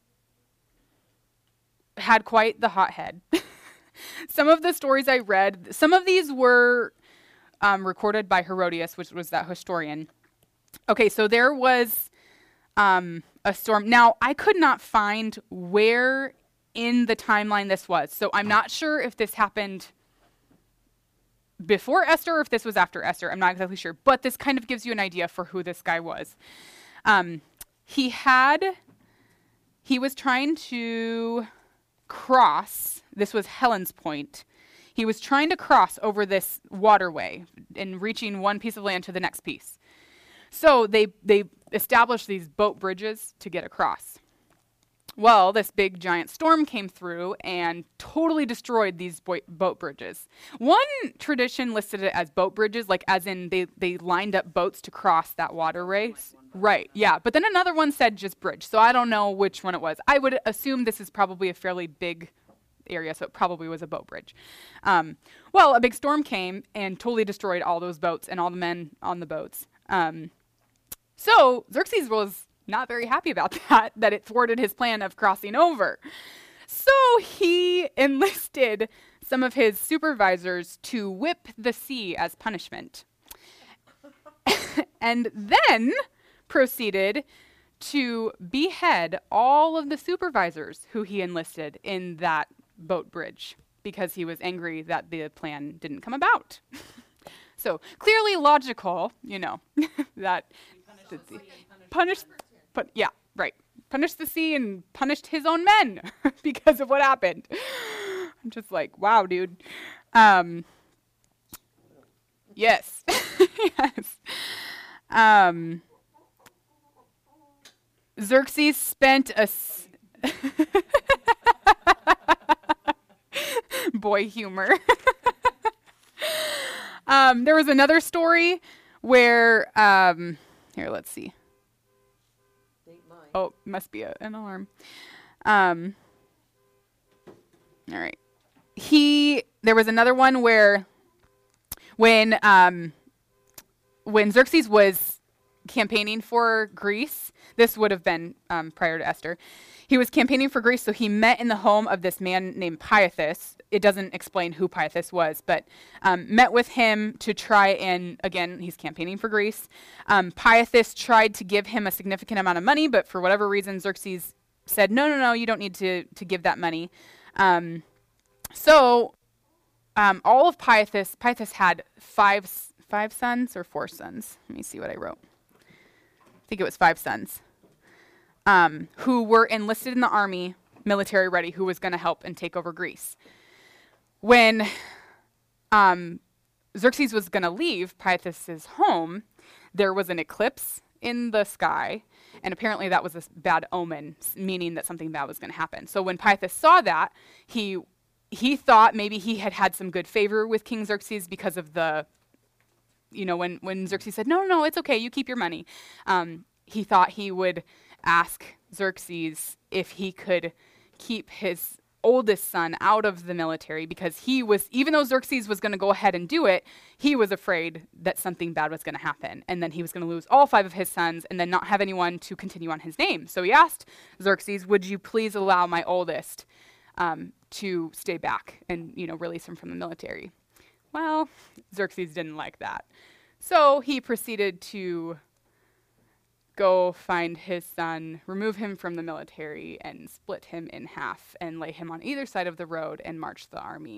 had quite the hothead. Some of the stories I read, some of these were um, recorded by Herodias, which was that historian. Okay, so there was um, a storm. Now, I could not find where in the timeline this was, so I'm not sure if this happened before Esther or if this was after Esther. I'm not exactly sure, but this kind of gives you an idea for who this guy was. Um, he had, he was trying to cross, this was Helen's Point. He was trying to cross over this waterway and reaching one piece of land to the next piece. So they they established these boat bridges to get across. Well, this big giant storm came through and totally destroyed these boi- boat bridges. One tradition listed it as boat bridges, like as in they, they lined up boats to cross that waterway. Right, yeah. But then another one said just bridge, so I don't know which one it was. I would assume this is probably a fairly big area, so it probably was a boat bridge. Um, well, a big storm came and totally destroyed all those boats and all the men on the boats. Um, so Xerxes was not very happy about that, that it thwarted his plan of crossing over. So he enlisted some of his supervisors to whip the sea as punishment. And then proceeded to behead all of the supervisors who he enlisted in that boat bridge because he was angry that the plan didn't come about. So clearly logical, you know, that the sea punished, but yeah, right, punished the sea and punished his own men because of what happened. I'm just like, wow, dude. Um, yes, yes. Um, Xerxes spent a s- boy humor. um, there was another story where um, here, let's see. Oh, must be a, an alarm. Um, all right. He there was another one where when um, when Xerxes was campaigning for Greece, this would have been um, prior to Esther. He was campaigning for Greece, so he met in the home of this man named Pyethus. It doesn't explain who Pyethus was, but um, met with him to try and, again, he's campaigning for Greece. Um, Pyethus tried to give him a significant amount of money, but for whatever reason, Xerxes said, no, no, no, you don't need to, to give that money. Um, so um, all of Pyethus, Pyethus had five, five sons or four sons. Let me see what I wrote. I think it was five sons, um, who were enlisted in the army, military ready, who was going to help and take over Greece. When um, Xerxes was going to leave Pyethus' home, there was an eclipse in the sky, and apparently that was a bad omen, meaning that something bad was going to happen. So when Pyethus saw that, he he thought maybe he had had some good favor with King Xerxes because of the you know, when, when Xerxes said, no, no, no, it's okay, you keep your money, um, he thought he would ask Xerxes if he could keep his oldest son out of the military because he was, even though Xerxes was going to go ahead and do it, he was afraid that something bad was going to happen. And then he was going to lose all five of his sons and then not have anyone to continue on his name. So he asked Xerxes, would you please allow my oldest um, to stay back and, you know, release him from the military? Well, Xerxes didn't like that. So he proceeded to go find his son, remove him from the military, and split him in half and lay him on either side of the road and march the army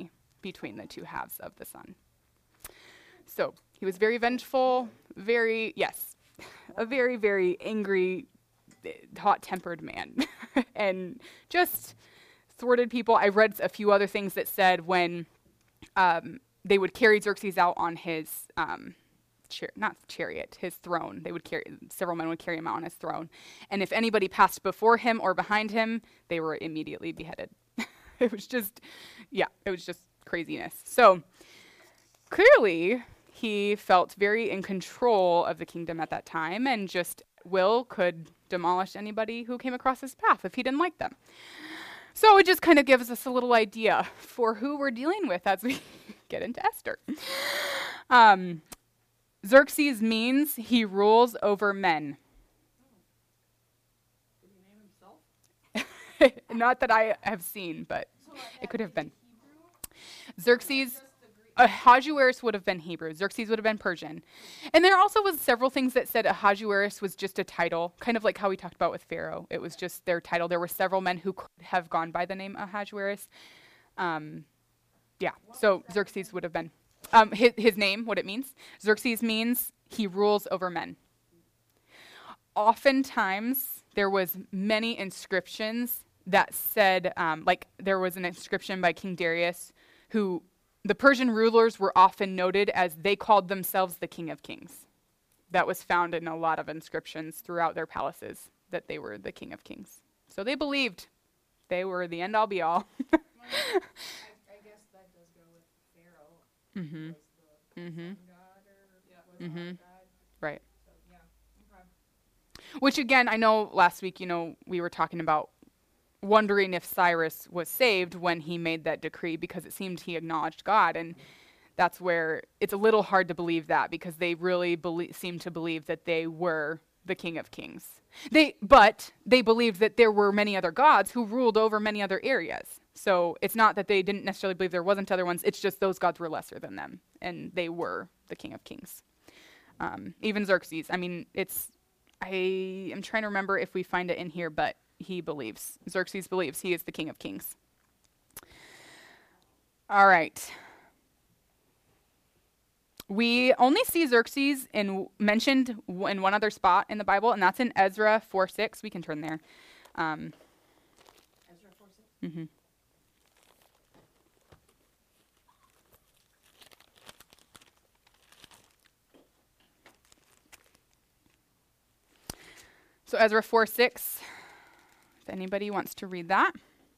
between the two halves of the sun. So he was very vengeful, very, yes, a very, very angry, hot-tempered man, and just thwarted people. I read a few other things that said when um, they would carry Xerxes out on his, um, char- not chariot, his throne. They would carry, several men would carry him out on his throne. And if anybody passed before him or behind him, they were immediately beheaded. It was just, yeah, it was just craziness. So clearly he felt very in control of the kingdom at that time, and just will could demolish anybody who came across his path if he didn't like them. So it just kind of gives us a little idea for who we're dealing with as we get into Esther. Um, Xerxes means he rules over men. Did he name himself? Not that I have seen, but So like it could have been. Hebrew? Xerxes, Just the Greek. Ahasuerus would have been Hebrew. Xerxes would have been Persian. And there also was several things that said Ahasuerus was just a title, kind of like how we talked about with Pharaoh. It was just their title. There were several men who could have gone by the name Ahasuerus. Um, yeah, so Xerxes would have been. Um, his, his name, what it means. Xerxes means he rules over men. Oftentimes, there was many inscriptions that said, um, like there was an inscription by King Darius, who the Persian rulers were often noted as they called themselves the King of Kings. That was found in a lot of inscriptions throughout their palaces, that they were the King of Kings. So they believed they were the end all be all. Well, I, I guess that does go with Pharaoh. Mm-hmm. Was the Mm-hmm. sun god or Yeah. was Mhm. our god. Right. So yeah. Okay. Which again, I know last week, you know, we were talking about wondering if Cyrus was saved when he made that decree, because it seemed he acknowledged God. And that's where it's a little hard to believe that, because they really belie- seem to believe that they were the King of Kings. They, but they believed that there were many other gods who ruled over many other areas. So it's not that they didn't necessarily believe there wasn't other ones. It's just those gods were lesser than them, and they were the King of Kings. Um, even Xerxes. I mean, it's. I am trying to remember if we find it in here, but he believes. Xerxes believes he is the King of Kings. All right. We only see Xerxes in mentioned w- in one other spot in the Bible, and that's in Ezra four six. We can turn there. Um, Ezra four six. mhm. So Ezra four six, if anybody wants to read that.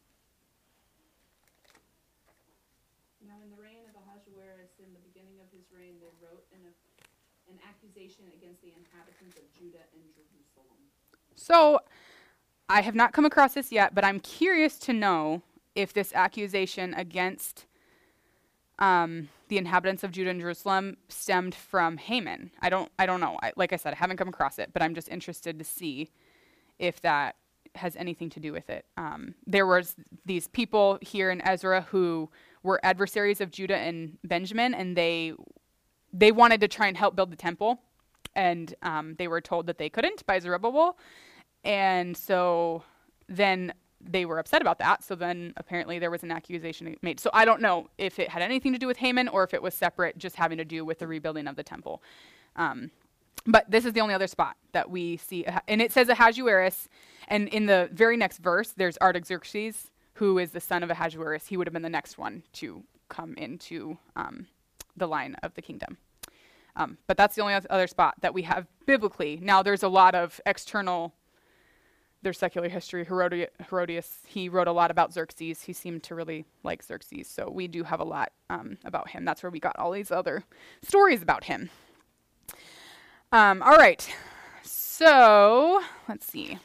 Now in the reign of Ahasuerus, in the beginning of his reign, they wrote an, an accusation against the inhabitants of Judah and Jerusalem. So I have not come across this yet, but I'm curious to know if this accusation against um, the inhabitants of Judah and Jerusalem stemmed from Haman. I don't, I don't know. I, like I said, I haven't come across it, but I'm just interested to see if that has anything to do with it. Um, there was these people here in Ezra who were adversaries of Judah and Benjamin, and they they wanted to try and help build the temple, and um, they were told that they couldn't by Zerubbabel, and so then they were upset about that. So then apparently there was an accusation made. So I don't know if it had anything to do with Haman or if it was separate, just having to do with the rebuilding of the temple. Um, but this is the only other spot that we see. And it says Ahasuerus. And in the very next verse, there's Artaxerxes, who is the son of Ahasuerus. He would have been the next one to come into um, the line of the kingdom. Um, but that's the only other spot that we have biblically. Now, there's a lot of external. There's secular history. Herodi- Herodias, he wrote a lot about Xerxes. He seemed to really like Xerxes. So we do have a lot um, about him. That's where we got all these other stories about him. Um, all right. So let's see.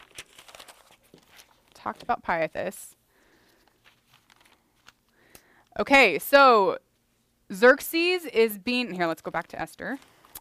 Talked about Pythus. Okay, so Xerxes is being... Here, let's go back to Esther.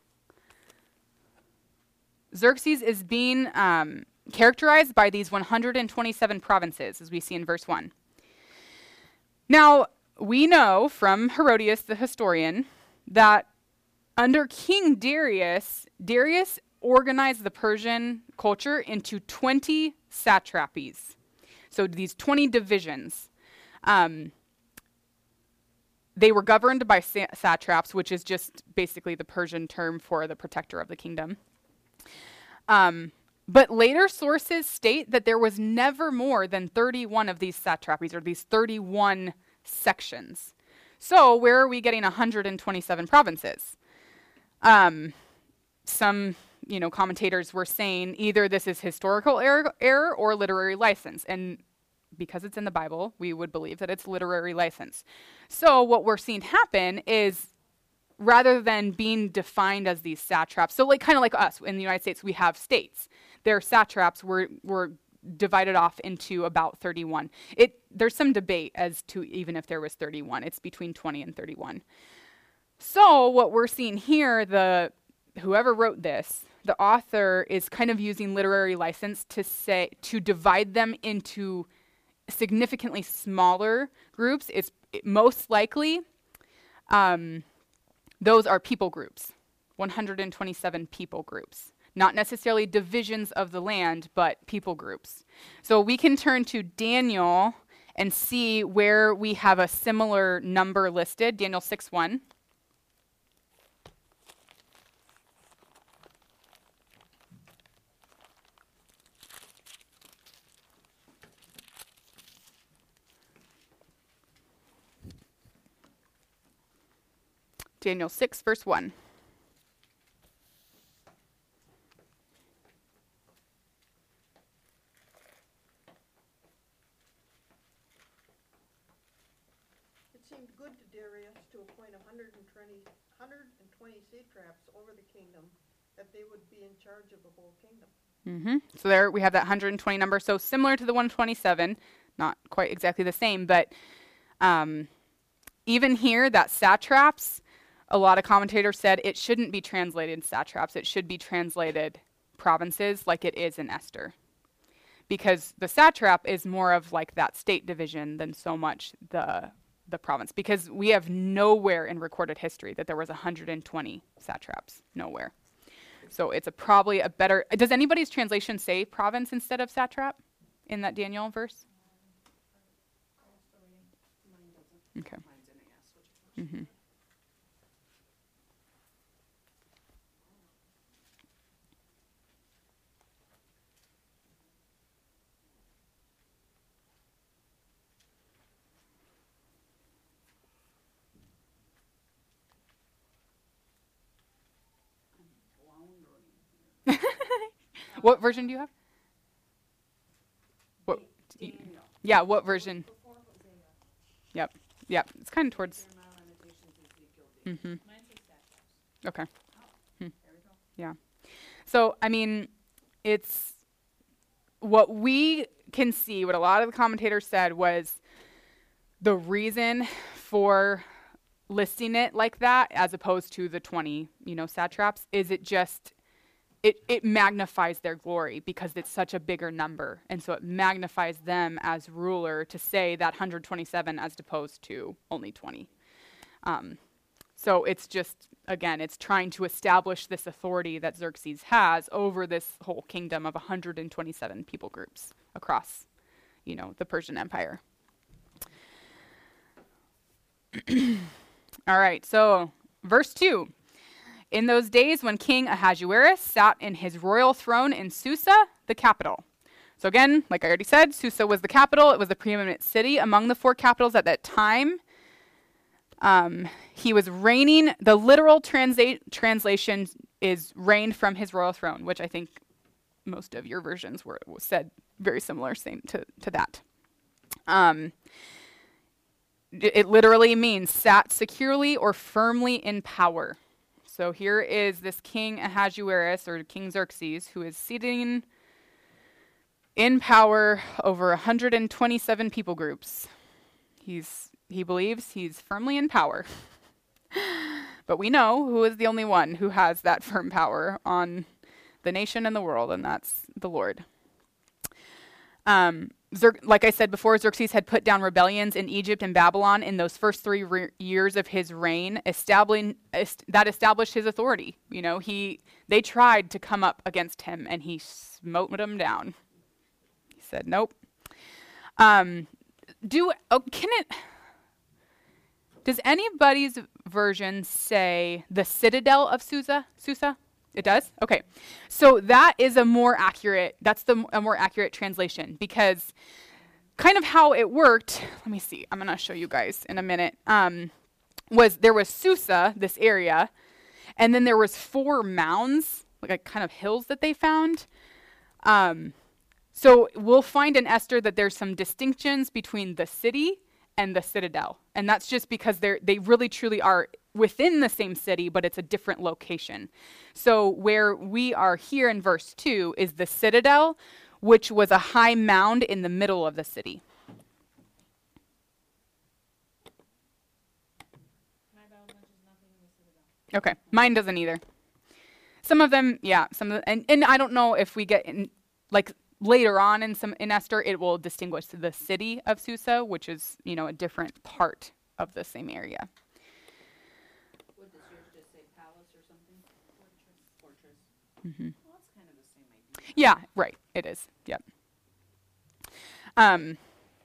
Xerxes is being... Um, characterized by these one hundred twenty-seven provinces, as we see in verse one. Now, we know from Herodias the historian that under King Darius, Darius organized the Persian culture into twenty satrapies. So these twenty divisions. Um, they were governed by sa- satraps, which is just basically the Persian term for the protector of the kingdom. Um, but later sources state that there was never more than thirty-one of these satrapies, or these thirty-one sections. So where are we getting one hundred twenty-seven provinces? Um, some, you know, commentators were saying either this is historical error, error or literary license. And because it's in the Bible, we would believe that it's literary license. So what we're seeing happen is, rather than being defined as these satraps, so like kind of like us in the United States, we have states. Their satraps were were divided off into about thirty-one. It there's some debate as to even if there was thirty-one. It's between twenty and thirty-one. So what we're seeing here, the whoever wrote this, the author is kind of using literary license to say to divide them into significantly smaller groups. It's it, most likely um, those are people groups, one hundred twenty-seven people groups. Not necessarily divisions of the land, but people groups. So we can turn to Daniel and see where we have a similar number listed, Daniel six one. Daniel six, verse one. It seemed good to Darius to appoint a hundred and twenty, hundred and twenty satraps over the kingdom, that they would be in charge of the whole kingdom. Mm-hmm. So there we have that one hundred twenty number. So similar to the one twenty-seven, not quite exactly the same, but um, even here, that satraps, a lot of commentators said it shouldn't be translated satraps. It should be translated provinces like it is in Esther. Because the satrap is more of like that state division than so much the the province. Because we have nowhere in recorded history that there was one hundred twenty satraps. Nowhere. So it's a probably a better... Does anybody's translation say province instead of satrap in that Daniel verse? Okay. Mm-hmm. What version do you have? What? y- Yeah, what version? Yep. Yep. It's kind of towards. Mm-hmm. Okay. Hmm. Yeah. So, I mean, it's what we can see, what a lot of the commentators said was the reason for listing it like that, as opposed to the twenty, you know, satraps, is it just, it, it magnifies their glory because it's such a bigger number. And so it magnifies them as ruler to say that one hundred twenty-seven as opposed to only twenty. Um, so it's just, again, it's trying to establish this authority that Xerxes has over this whole kingdom of one hundred twenty-seven people groups across, you know, the Persian Empire. All right, so verse two. In those days when King Ahasuerus sat in his royal throne in Susa, the capital. So again, like I already said, Susa was the capital. It was the preeminent city among the four capitals at that time. Um, he was reigning. The literal transa- translation is reigned from his royal throne, which I think most of your versions were said very similar same to, to that. Um, it literally means sat securely or firmly in power. So here is this King Ahasuerus, or King Xerxes, who is sitting in power over one hundred twenty-seven people groups. He's he believes he's firmly in power. But we know who is the only one who has that firm power on the nation and the world, and that's the Lord. Um, Xer- like I said before, Xerxes had put down rebellions in Egypt and Babylon in those first three re- years of his reign, establishing est- that established his authority. You know, he they tried to come up against him, and he smote them down. He said, "Nope." Um, do oh, can it? Does anybody's version say the citadel of Susa? Susa? It does? Okay. So that is a more accurate, that's the m- a more accurate translation, because kind of how it worked, let me see, I'm going to show you guys in a minute, um, was there was Susa, this area, and then there was four mounds, like a kind of hills that they found. Um, so we'll find in Esther that there's some distinctions between the city and the citadel. And that's just because they're, they really truly are within the same city, but it's a different location. So where we are here in verse two is the citadel, which was a high mound in the middle of the city. My Bible mentions nothing in the citadel. Okay, mine doesn't either. Some of them, yeah, some of the, and, and I don't know if we get in, like later on in some in Esther, it will distinguish the city of Susa, which is, you know, a different part of the same area. Would this yours just say palace or something? Fortress. Fortress. Mm-hmm. Well, that's kind of the same idea. Yeah, right. It is. Yep. Um.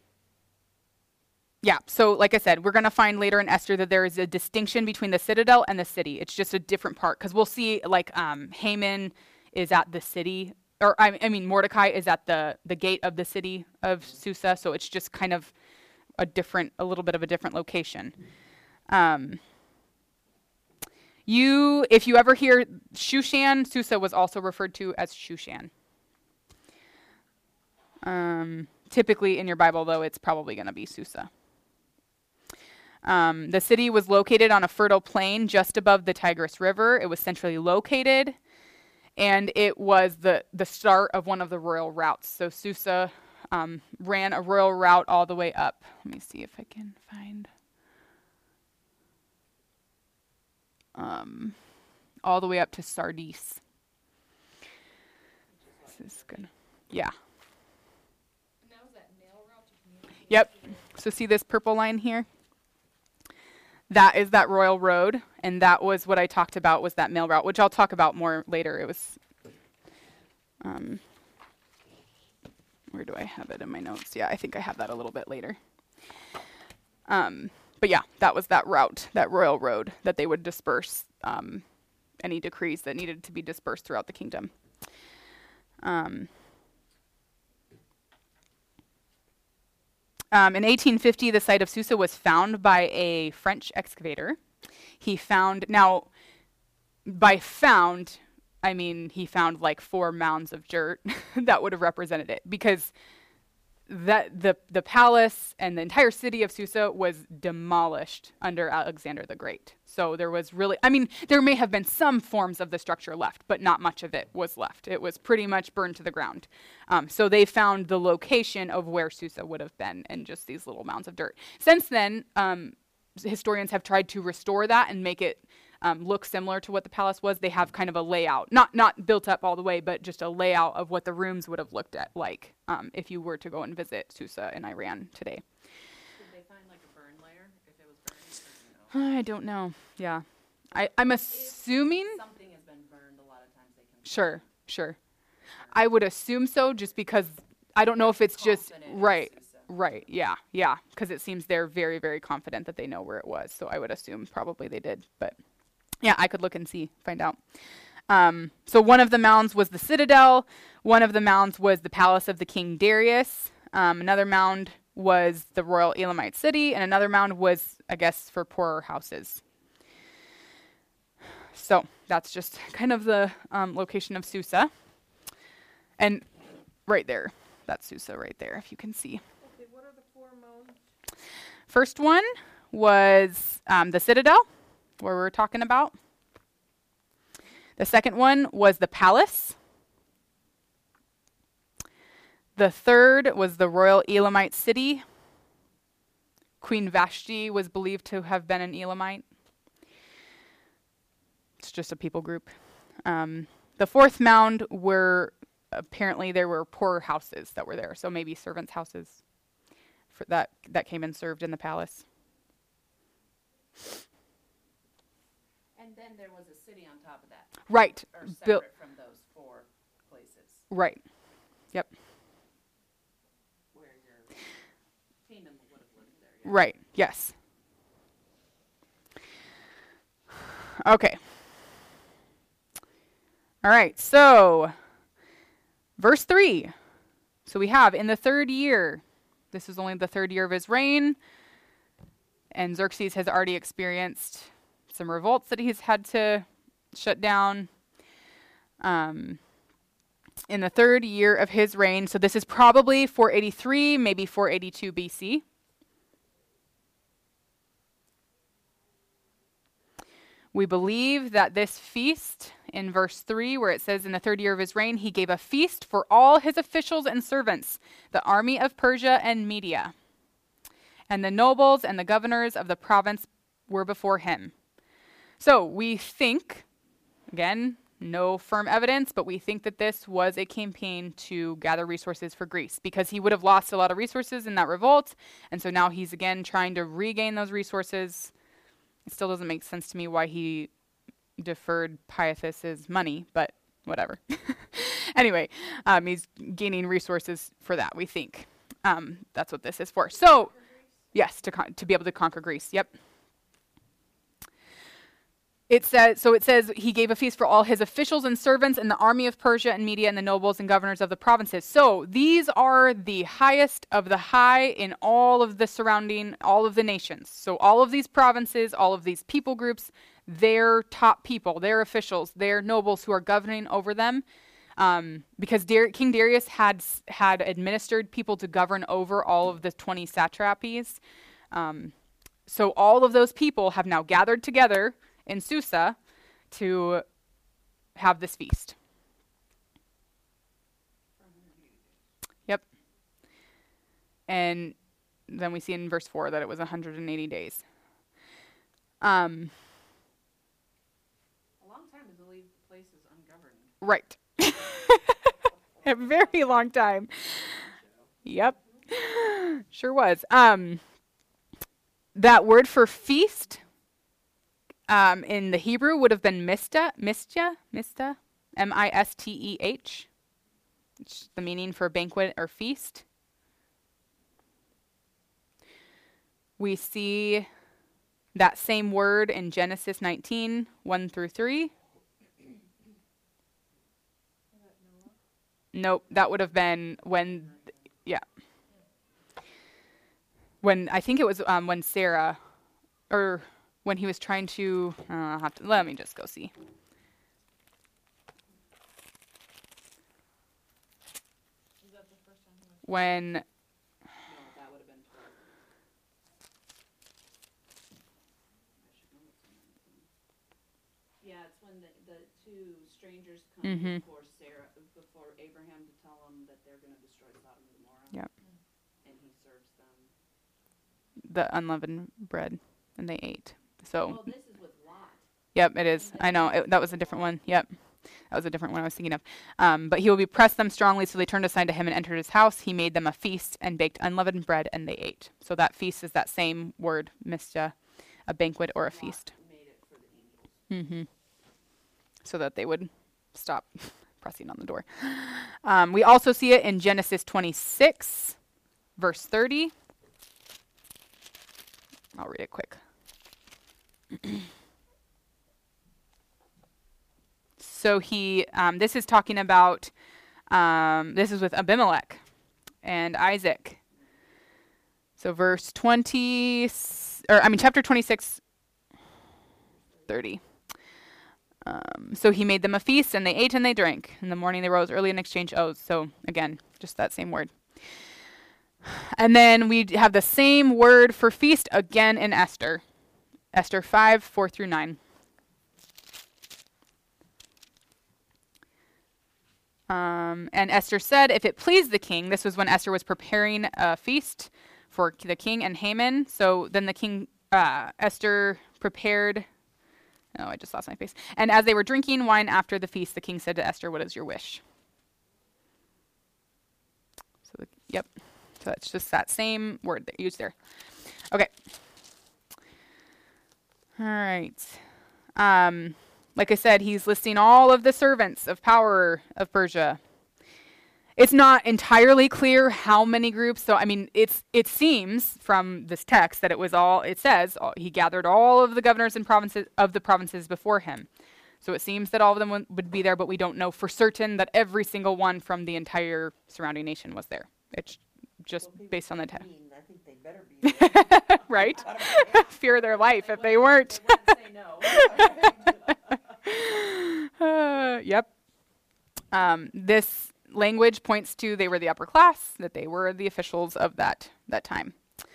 Yeah. So, like I said, we're going to find later in Esther that there is a distinction between the citadel and the city. It's just a different part, because we'll see, like, um, Haman is at the city, or I, I mean, Mordecai is at the the gate of the city of Susa. So it's just kind of a different, a little bit of a different location. Um. You, if you ever hear Shushan, Susa was also referred to as Shushan. Um, typically in your Bible, though, it's probably going to be Susa. Um, the city was located on a fertile plain just above the Tigris River. It was centrally located, and it was the, the start of one of the royal routes. So Susa um, ran a royal route all the way up. Let me see if I can find... Um, all the way up to Sardis. This is good. Yeah. And that was that mail route to community. Yep. So see this purple line here? That is that royal road, and that was what I talked about, was that mail route, which I'll talk about more later. It was, um, where do I have it in my notes? Yeah, I think I have that a little bit later. Um, but yeah, that was that route, that royal road, that they would disperse um, any decrees that needed to be dispersed throughout the kingdom. Um, um, in eighteen fifty, the site of Susa was found by a French excavator. He found, now, by found, I mean he found like four mounds of dirt that would have represented it, because that the the palace and the entire city of Susa was demolished under Alexander the Great. So there was really, I mean, there may have been some forms of the structure left, but not much of it was left. It was pretty much burned to the ground. Um, so they found the location of where Susa would have been in just these little mounds of dirt. Since then, um, historians have tried to restore that and make it Um, look similar to what the palace was. They have kind of a layout, not not built up all the way, but just a layout of what the rooms would have looked at like um, if you were to go and visit Susa in Iran today. Did they find like a burn layer if it was burned? Or, you know? I don't know. Yeah, I, I'm assuming. If something has been burned, a lot of times they can. Sure, sure. I would assume so, just because I don't know if it's just Confident in right. Susa. Right, yeah, yeah, because it seems they're very, very confident that they know where it was. So I would assume probably they did, but. Yeah, I could look and see, find out. Um, so one of the mounds was the citadel. One of the mounds was the palace of the king Darius. Um, another mound was the royal Elamite city. And another mound was, I guess, for poorer houses. So that's just kind of the um, location of Susa. And right there, that's Susa right there, if you can see. Okay, what are the four mounds? First one was um, the citadel, where we're talking about. The second one was the palace. The third was the royal Elamite city. Queen Vashti was believed to have been an Elamite. It's just a people group. Um, the fourth mound were, apparently there were poorer houses that were there, so maybe servants' houses for that, that came and served in the palace. And then there was a city on top of that, Right. or separate Built. from those four places Right. Yep. where your Haman would have lived there. Yeah. Right. Yes. Okay. All right, so verse three. So we have in the third year, this is only the third year of his reign, and Xerxes has already experienced some revolts that he's had to shut down. Um, in the third year of his reign, so this is probably four eighty-three, maybe four eighty-two B C. We believe that this feast in verse three, where it says in the third year of his reign, he gave a feast for all his officials and servants, the army of Persia and Media. And the nobles and the governors of the province were before him. So we think, again, no firm evidence, but we think that this was a campaign to gather resources for Greece because he would have lost a lot of resources in that revolt. And so now he's again trying to regain those resources. It still doesn't make sense to me why he deferred Pyathus's money, but whatever. Anyway, um, he's gaining resources for that, we think. Um, that's what this is for. So, yes, to con- to be able to conquer Greece. Yep. It says, so it says he gave a feast for all his officials and servants and the army of Persia and Media and the nobles and governors of the provinces. So these are the highest of the high in all of the surrounding, all of the nations. So all of these provinces, all of these people groups, their top people, their officials, their nobles who are governing over them. Um, because Dar- King Darius had had administered people to govern over all of the twenty satrapies. Um, so all of those people have now gathered together in Susa to have this feast. Yep. And then we see in verse four that it was one hundred eighty days. Um, A long time to leave places ungoverned. right. A very long time. Yep. Sure was. Um, that word for feast Um, in the Hebrew would have been mista, mistya, mista, M I S T E H. It's the meaning for banquet or feast. We see that same word in Genesis nineteen, one through three. Nope, that would have been when, th- yeah. When, I think it was um, when Sarah, or when he was trying to, uh, I'll have to, let me just go see. Is that the first time he was? When, No, that would have been twelve. I should know what's on that. Yeah, it's when the, the two strangers come Mhm. before Sarah, before Abraham to tell them that they're going to destroy Sodom and Gomorrah. Yep. And he serves them. the unleavened bread, and they ate. So, Well, this is with Lot. yep, it is. I know. It, that was a different one. Yep. That was a different one I was thinking of. Um, but he will be pressed them strongly, so they turned aside to him and entered his house. He made them a feast and baked unleavened bread, and they ate. So that feast is that same word, mista, a banquet or a Lot feast. made it for the angels. Mm-hmm. So that they would stop pressing on the door. Um, we also see it in Genesis twenty-six, verse thirty. I'll read it quick. So he, um, this is talking about, um, this is with Abimelech and Isaac. So verse twenty, or I mean chapter twenty-six, thirty. Um, so he made them a feast, and they ate and they drank. In the morning they rose early and exchanged oaths. So again, just that same word. And then we have the same word for feast again in Esther. Esther five, four through nine. Um, and Esther said, if it pleased the king, this was when Esther was preparing a feast for the king and Haman. So then the king, uh, Esther prepared, oh, I just lost my face. And as they were drinking wine after the feast, the king said to Esther, what is your wish? So, the, yep. So it's just that same word that you used there. Okay. All right. Um, like I said, he's listing all of the servants of power of Persia. It's not entirely clear how many groups. So, I mean, it's it seems from this text that it was all, it says, all, he gathered all of the governors and provinces of the provinces before him. So it seems that all of them would, would be there, but we don't know for certain that every single one from the entire surrounding nation was there. It's just Well, based on the text. mean, I think they better be there. Right? Out of my ass. Fear their life if they weren't. They wouldn't say no. Uh, yep. Um, this language points to they were the upper class, that they were the officials of that that time.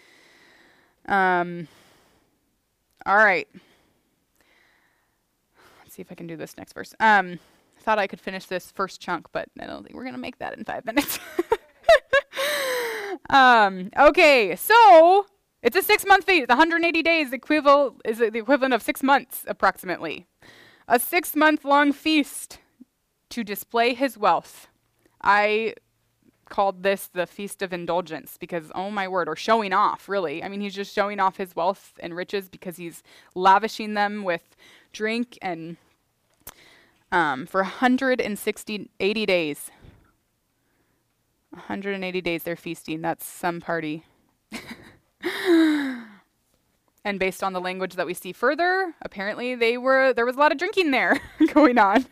Um, all right. Let's see if I can do this next verse. Um, I thought I could finish this first chunk, but I don't think we're going to make that in five minutes. um, okay, so it's a six-month feast. one hundred eighty days equivalent is the equivalent of six months, approximately. A six-month-long feast to display his wealth. I called this the Feast of Indulgence because, oh my word, or showing off, really. I mean, he's just showing off his wealth and riches because he's lavishing them with drink and um, for one hundred sixty, eighty days. one hundred eighty days they're feasting. That's some party. And based on the language that we see further, apparently they were there was a lot of drinking there going on.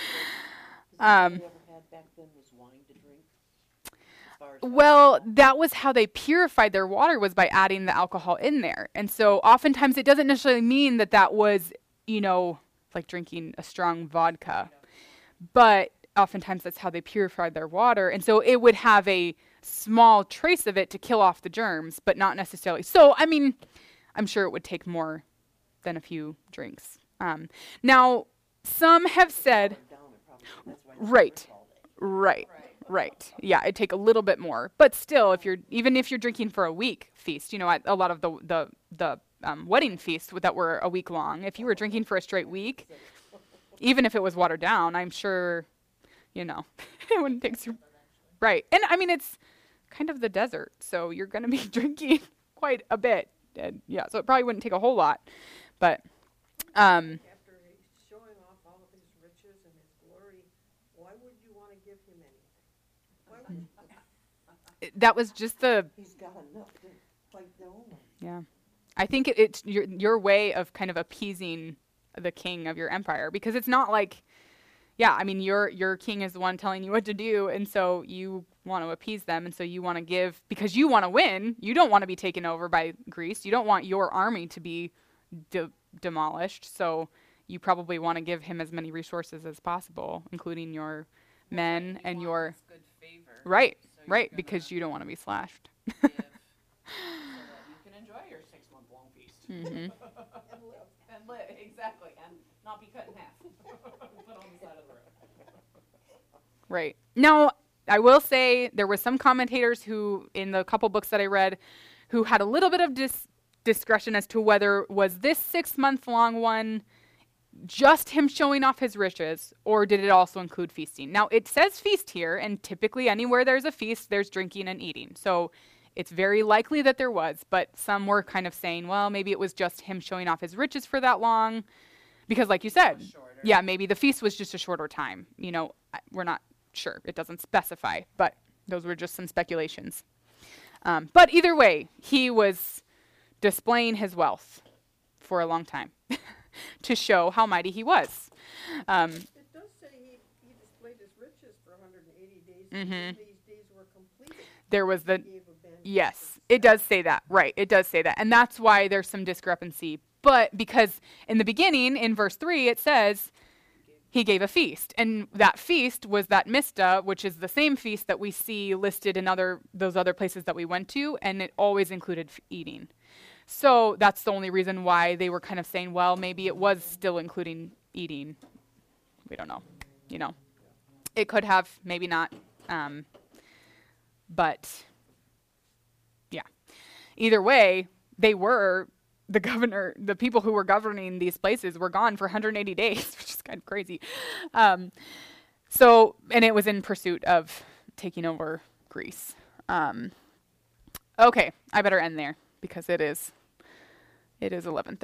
Um, All they ever had back then was wine to drink? As far as Well, that was how they purified their water, was by adding the alcohol in there. And so oftentimes it doesn't necessarily mean that that was, you know, like drinking a strong vodka. But oftentimes that's how they purified their water. And so it would have a small trace of it to kill off the germs, but not necessarily. So, I mean, I'm sure it would take more than a few drinks. Um, now, some have said... down, it probably, that's why they Right. drink all day. Right, right. Yeah, it'd take a little bit more, but still, if you're even if you're drinking for a week feast, you know, at a lot of the the the um, wedding feasts that were a week long, if you were drinking for a straight week, even if it was watered down, I'm sure, you know, it wouldn't take. Some, right, and I mean it's kind of the desert, so you're gonna be drinking quite a bit, and yeah, so it probably wouldn't take a whole lot, but um. After he's showing off all of his riches and his glory, why would you want to give him anything? Why would you? That was just the He's got enough to fight their own. Yeah. I think it, it's your your way of kind of appeasing the king of your empire, because it's not like, yeah, I mean, your your king is the one telling you what to do, and so you want to appease them, and so you want to give, because you want to win. You don't want to be taken over by Greece. You don't want your army to be de- demolished, so you probably want to give him as many resources as possible, including your men You and want your... his good favor, Right, so you're right, gonna because you don't want to be slashed. give so that you can enjoy your six-month-long feast. hmm And live. And live, exactly, and not be cut in half. Put on the side of the road. Right. Now, I will say there were some commentators who, in the couple books that I read, who had a little bit of dis- discretion as to whether was this six-month-long one just him showing off his riches, or did it also include feasting? Now, it says feast here, and typically anywhere there's a feast, there's drinking and eating. So it's very likely that there was, but some were kind of saying, well, maybe it was just him showing off his riches for that long, because like you said, Shorter. yeah, maybe the feast was just a shorter time. You know, I- we're not sure. It doesn't specify, but those were just some speculations. Um, but either way, he was displaying his wealth for a long time to show how mighty he was. Um, It does say he, he displayed his riches for one hundred eighty days. Mhm. And these days were completed. there was the... He gave a banquet Yes, for it does say that. Right, it does say that. And that's why there's some discrepancy. But because in the beginning, in verse three, it says he gave a feast. And that feast was that Mista, which is the same feast that we see listed in other those other places that we went to, and it always included f- eating. So that's the only reason why they were kind of saying, well, maybe it was still including eating. We don't know. You know, it could have, maybe not. Um, but yeah, either way, they were the governor, the people who were governing these places were gone for one hundred eighty days, which is kind of crazy. Um, so, and it was in pursuit of taking over Greece. Um, okay, I better end there because it is, it is eleven thirty.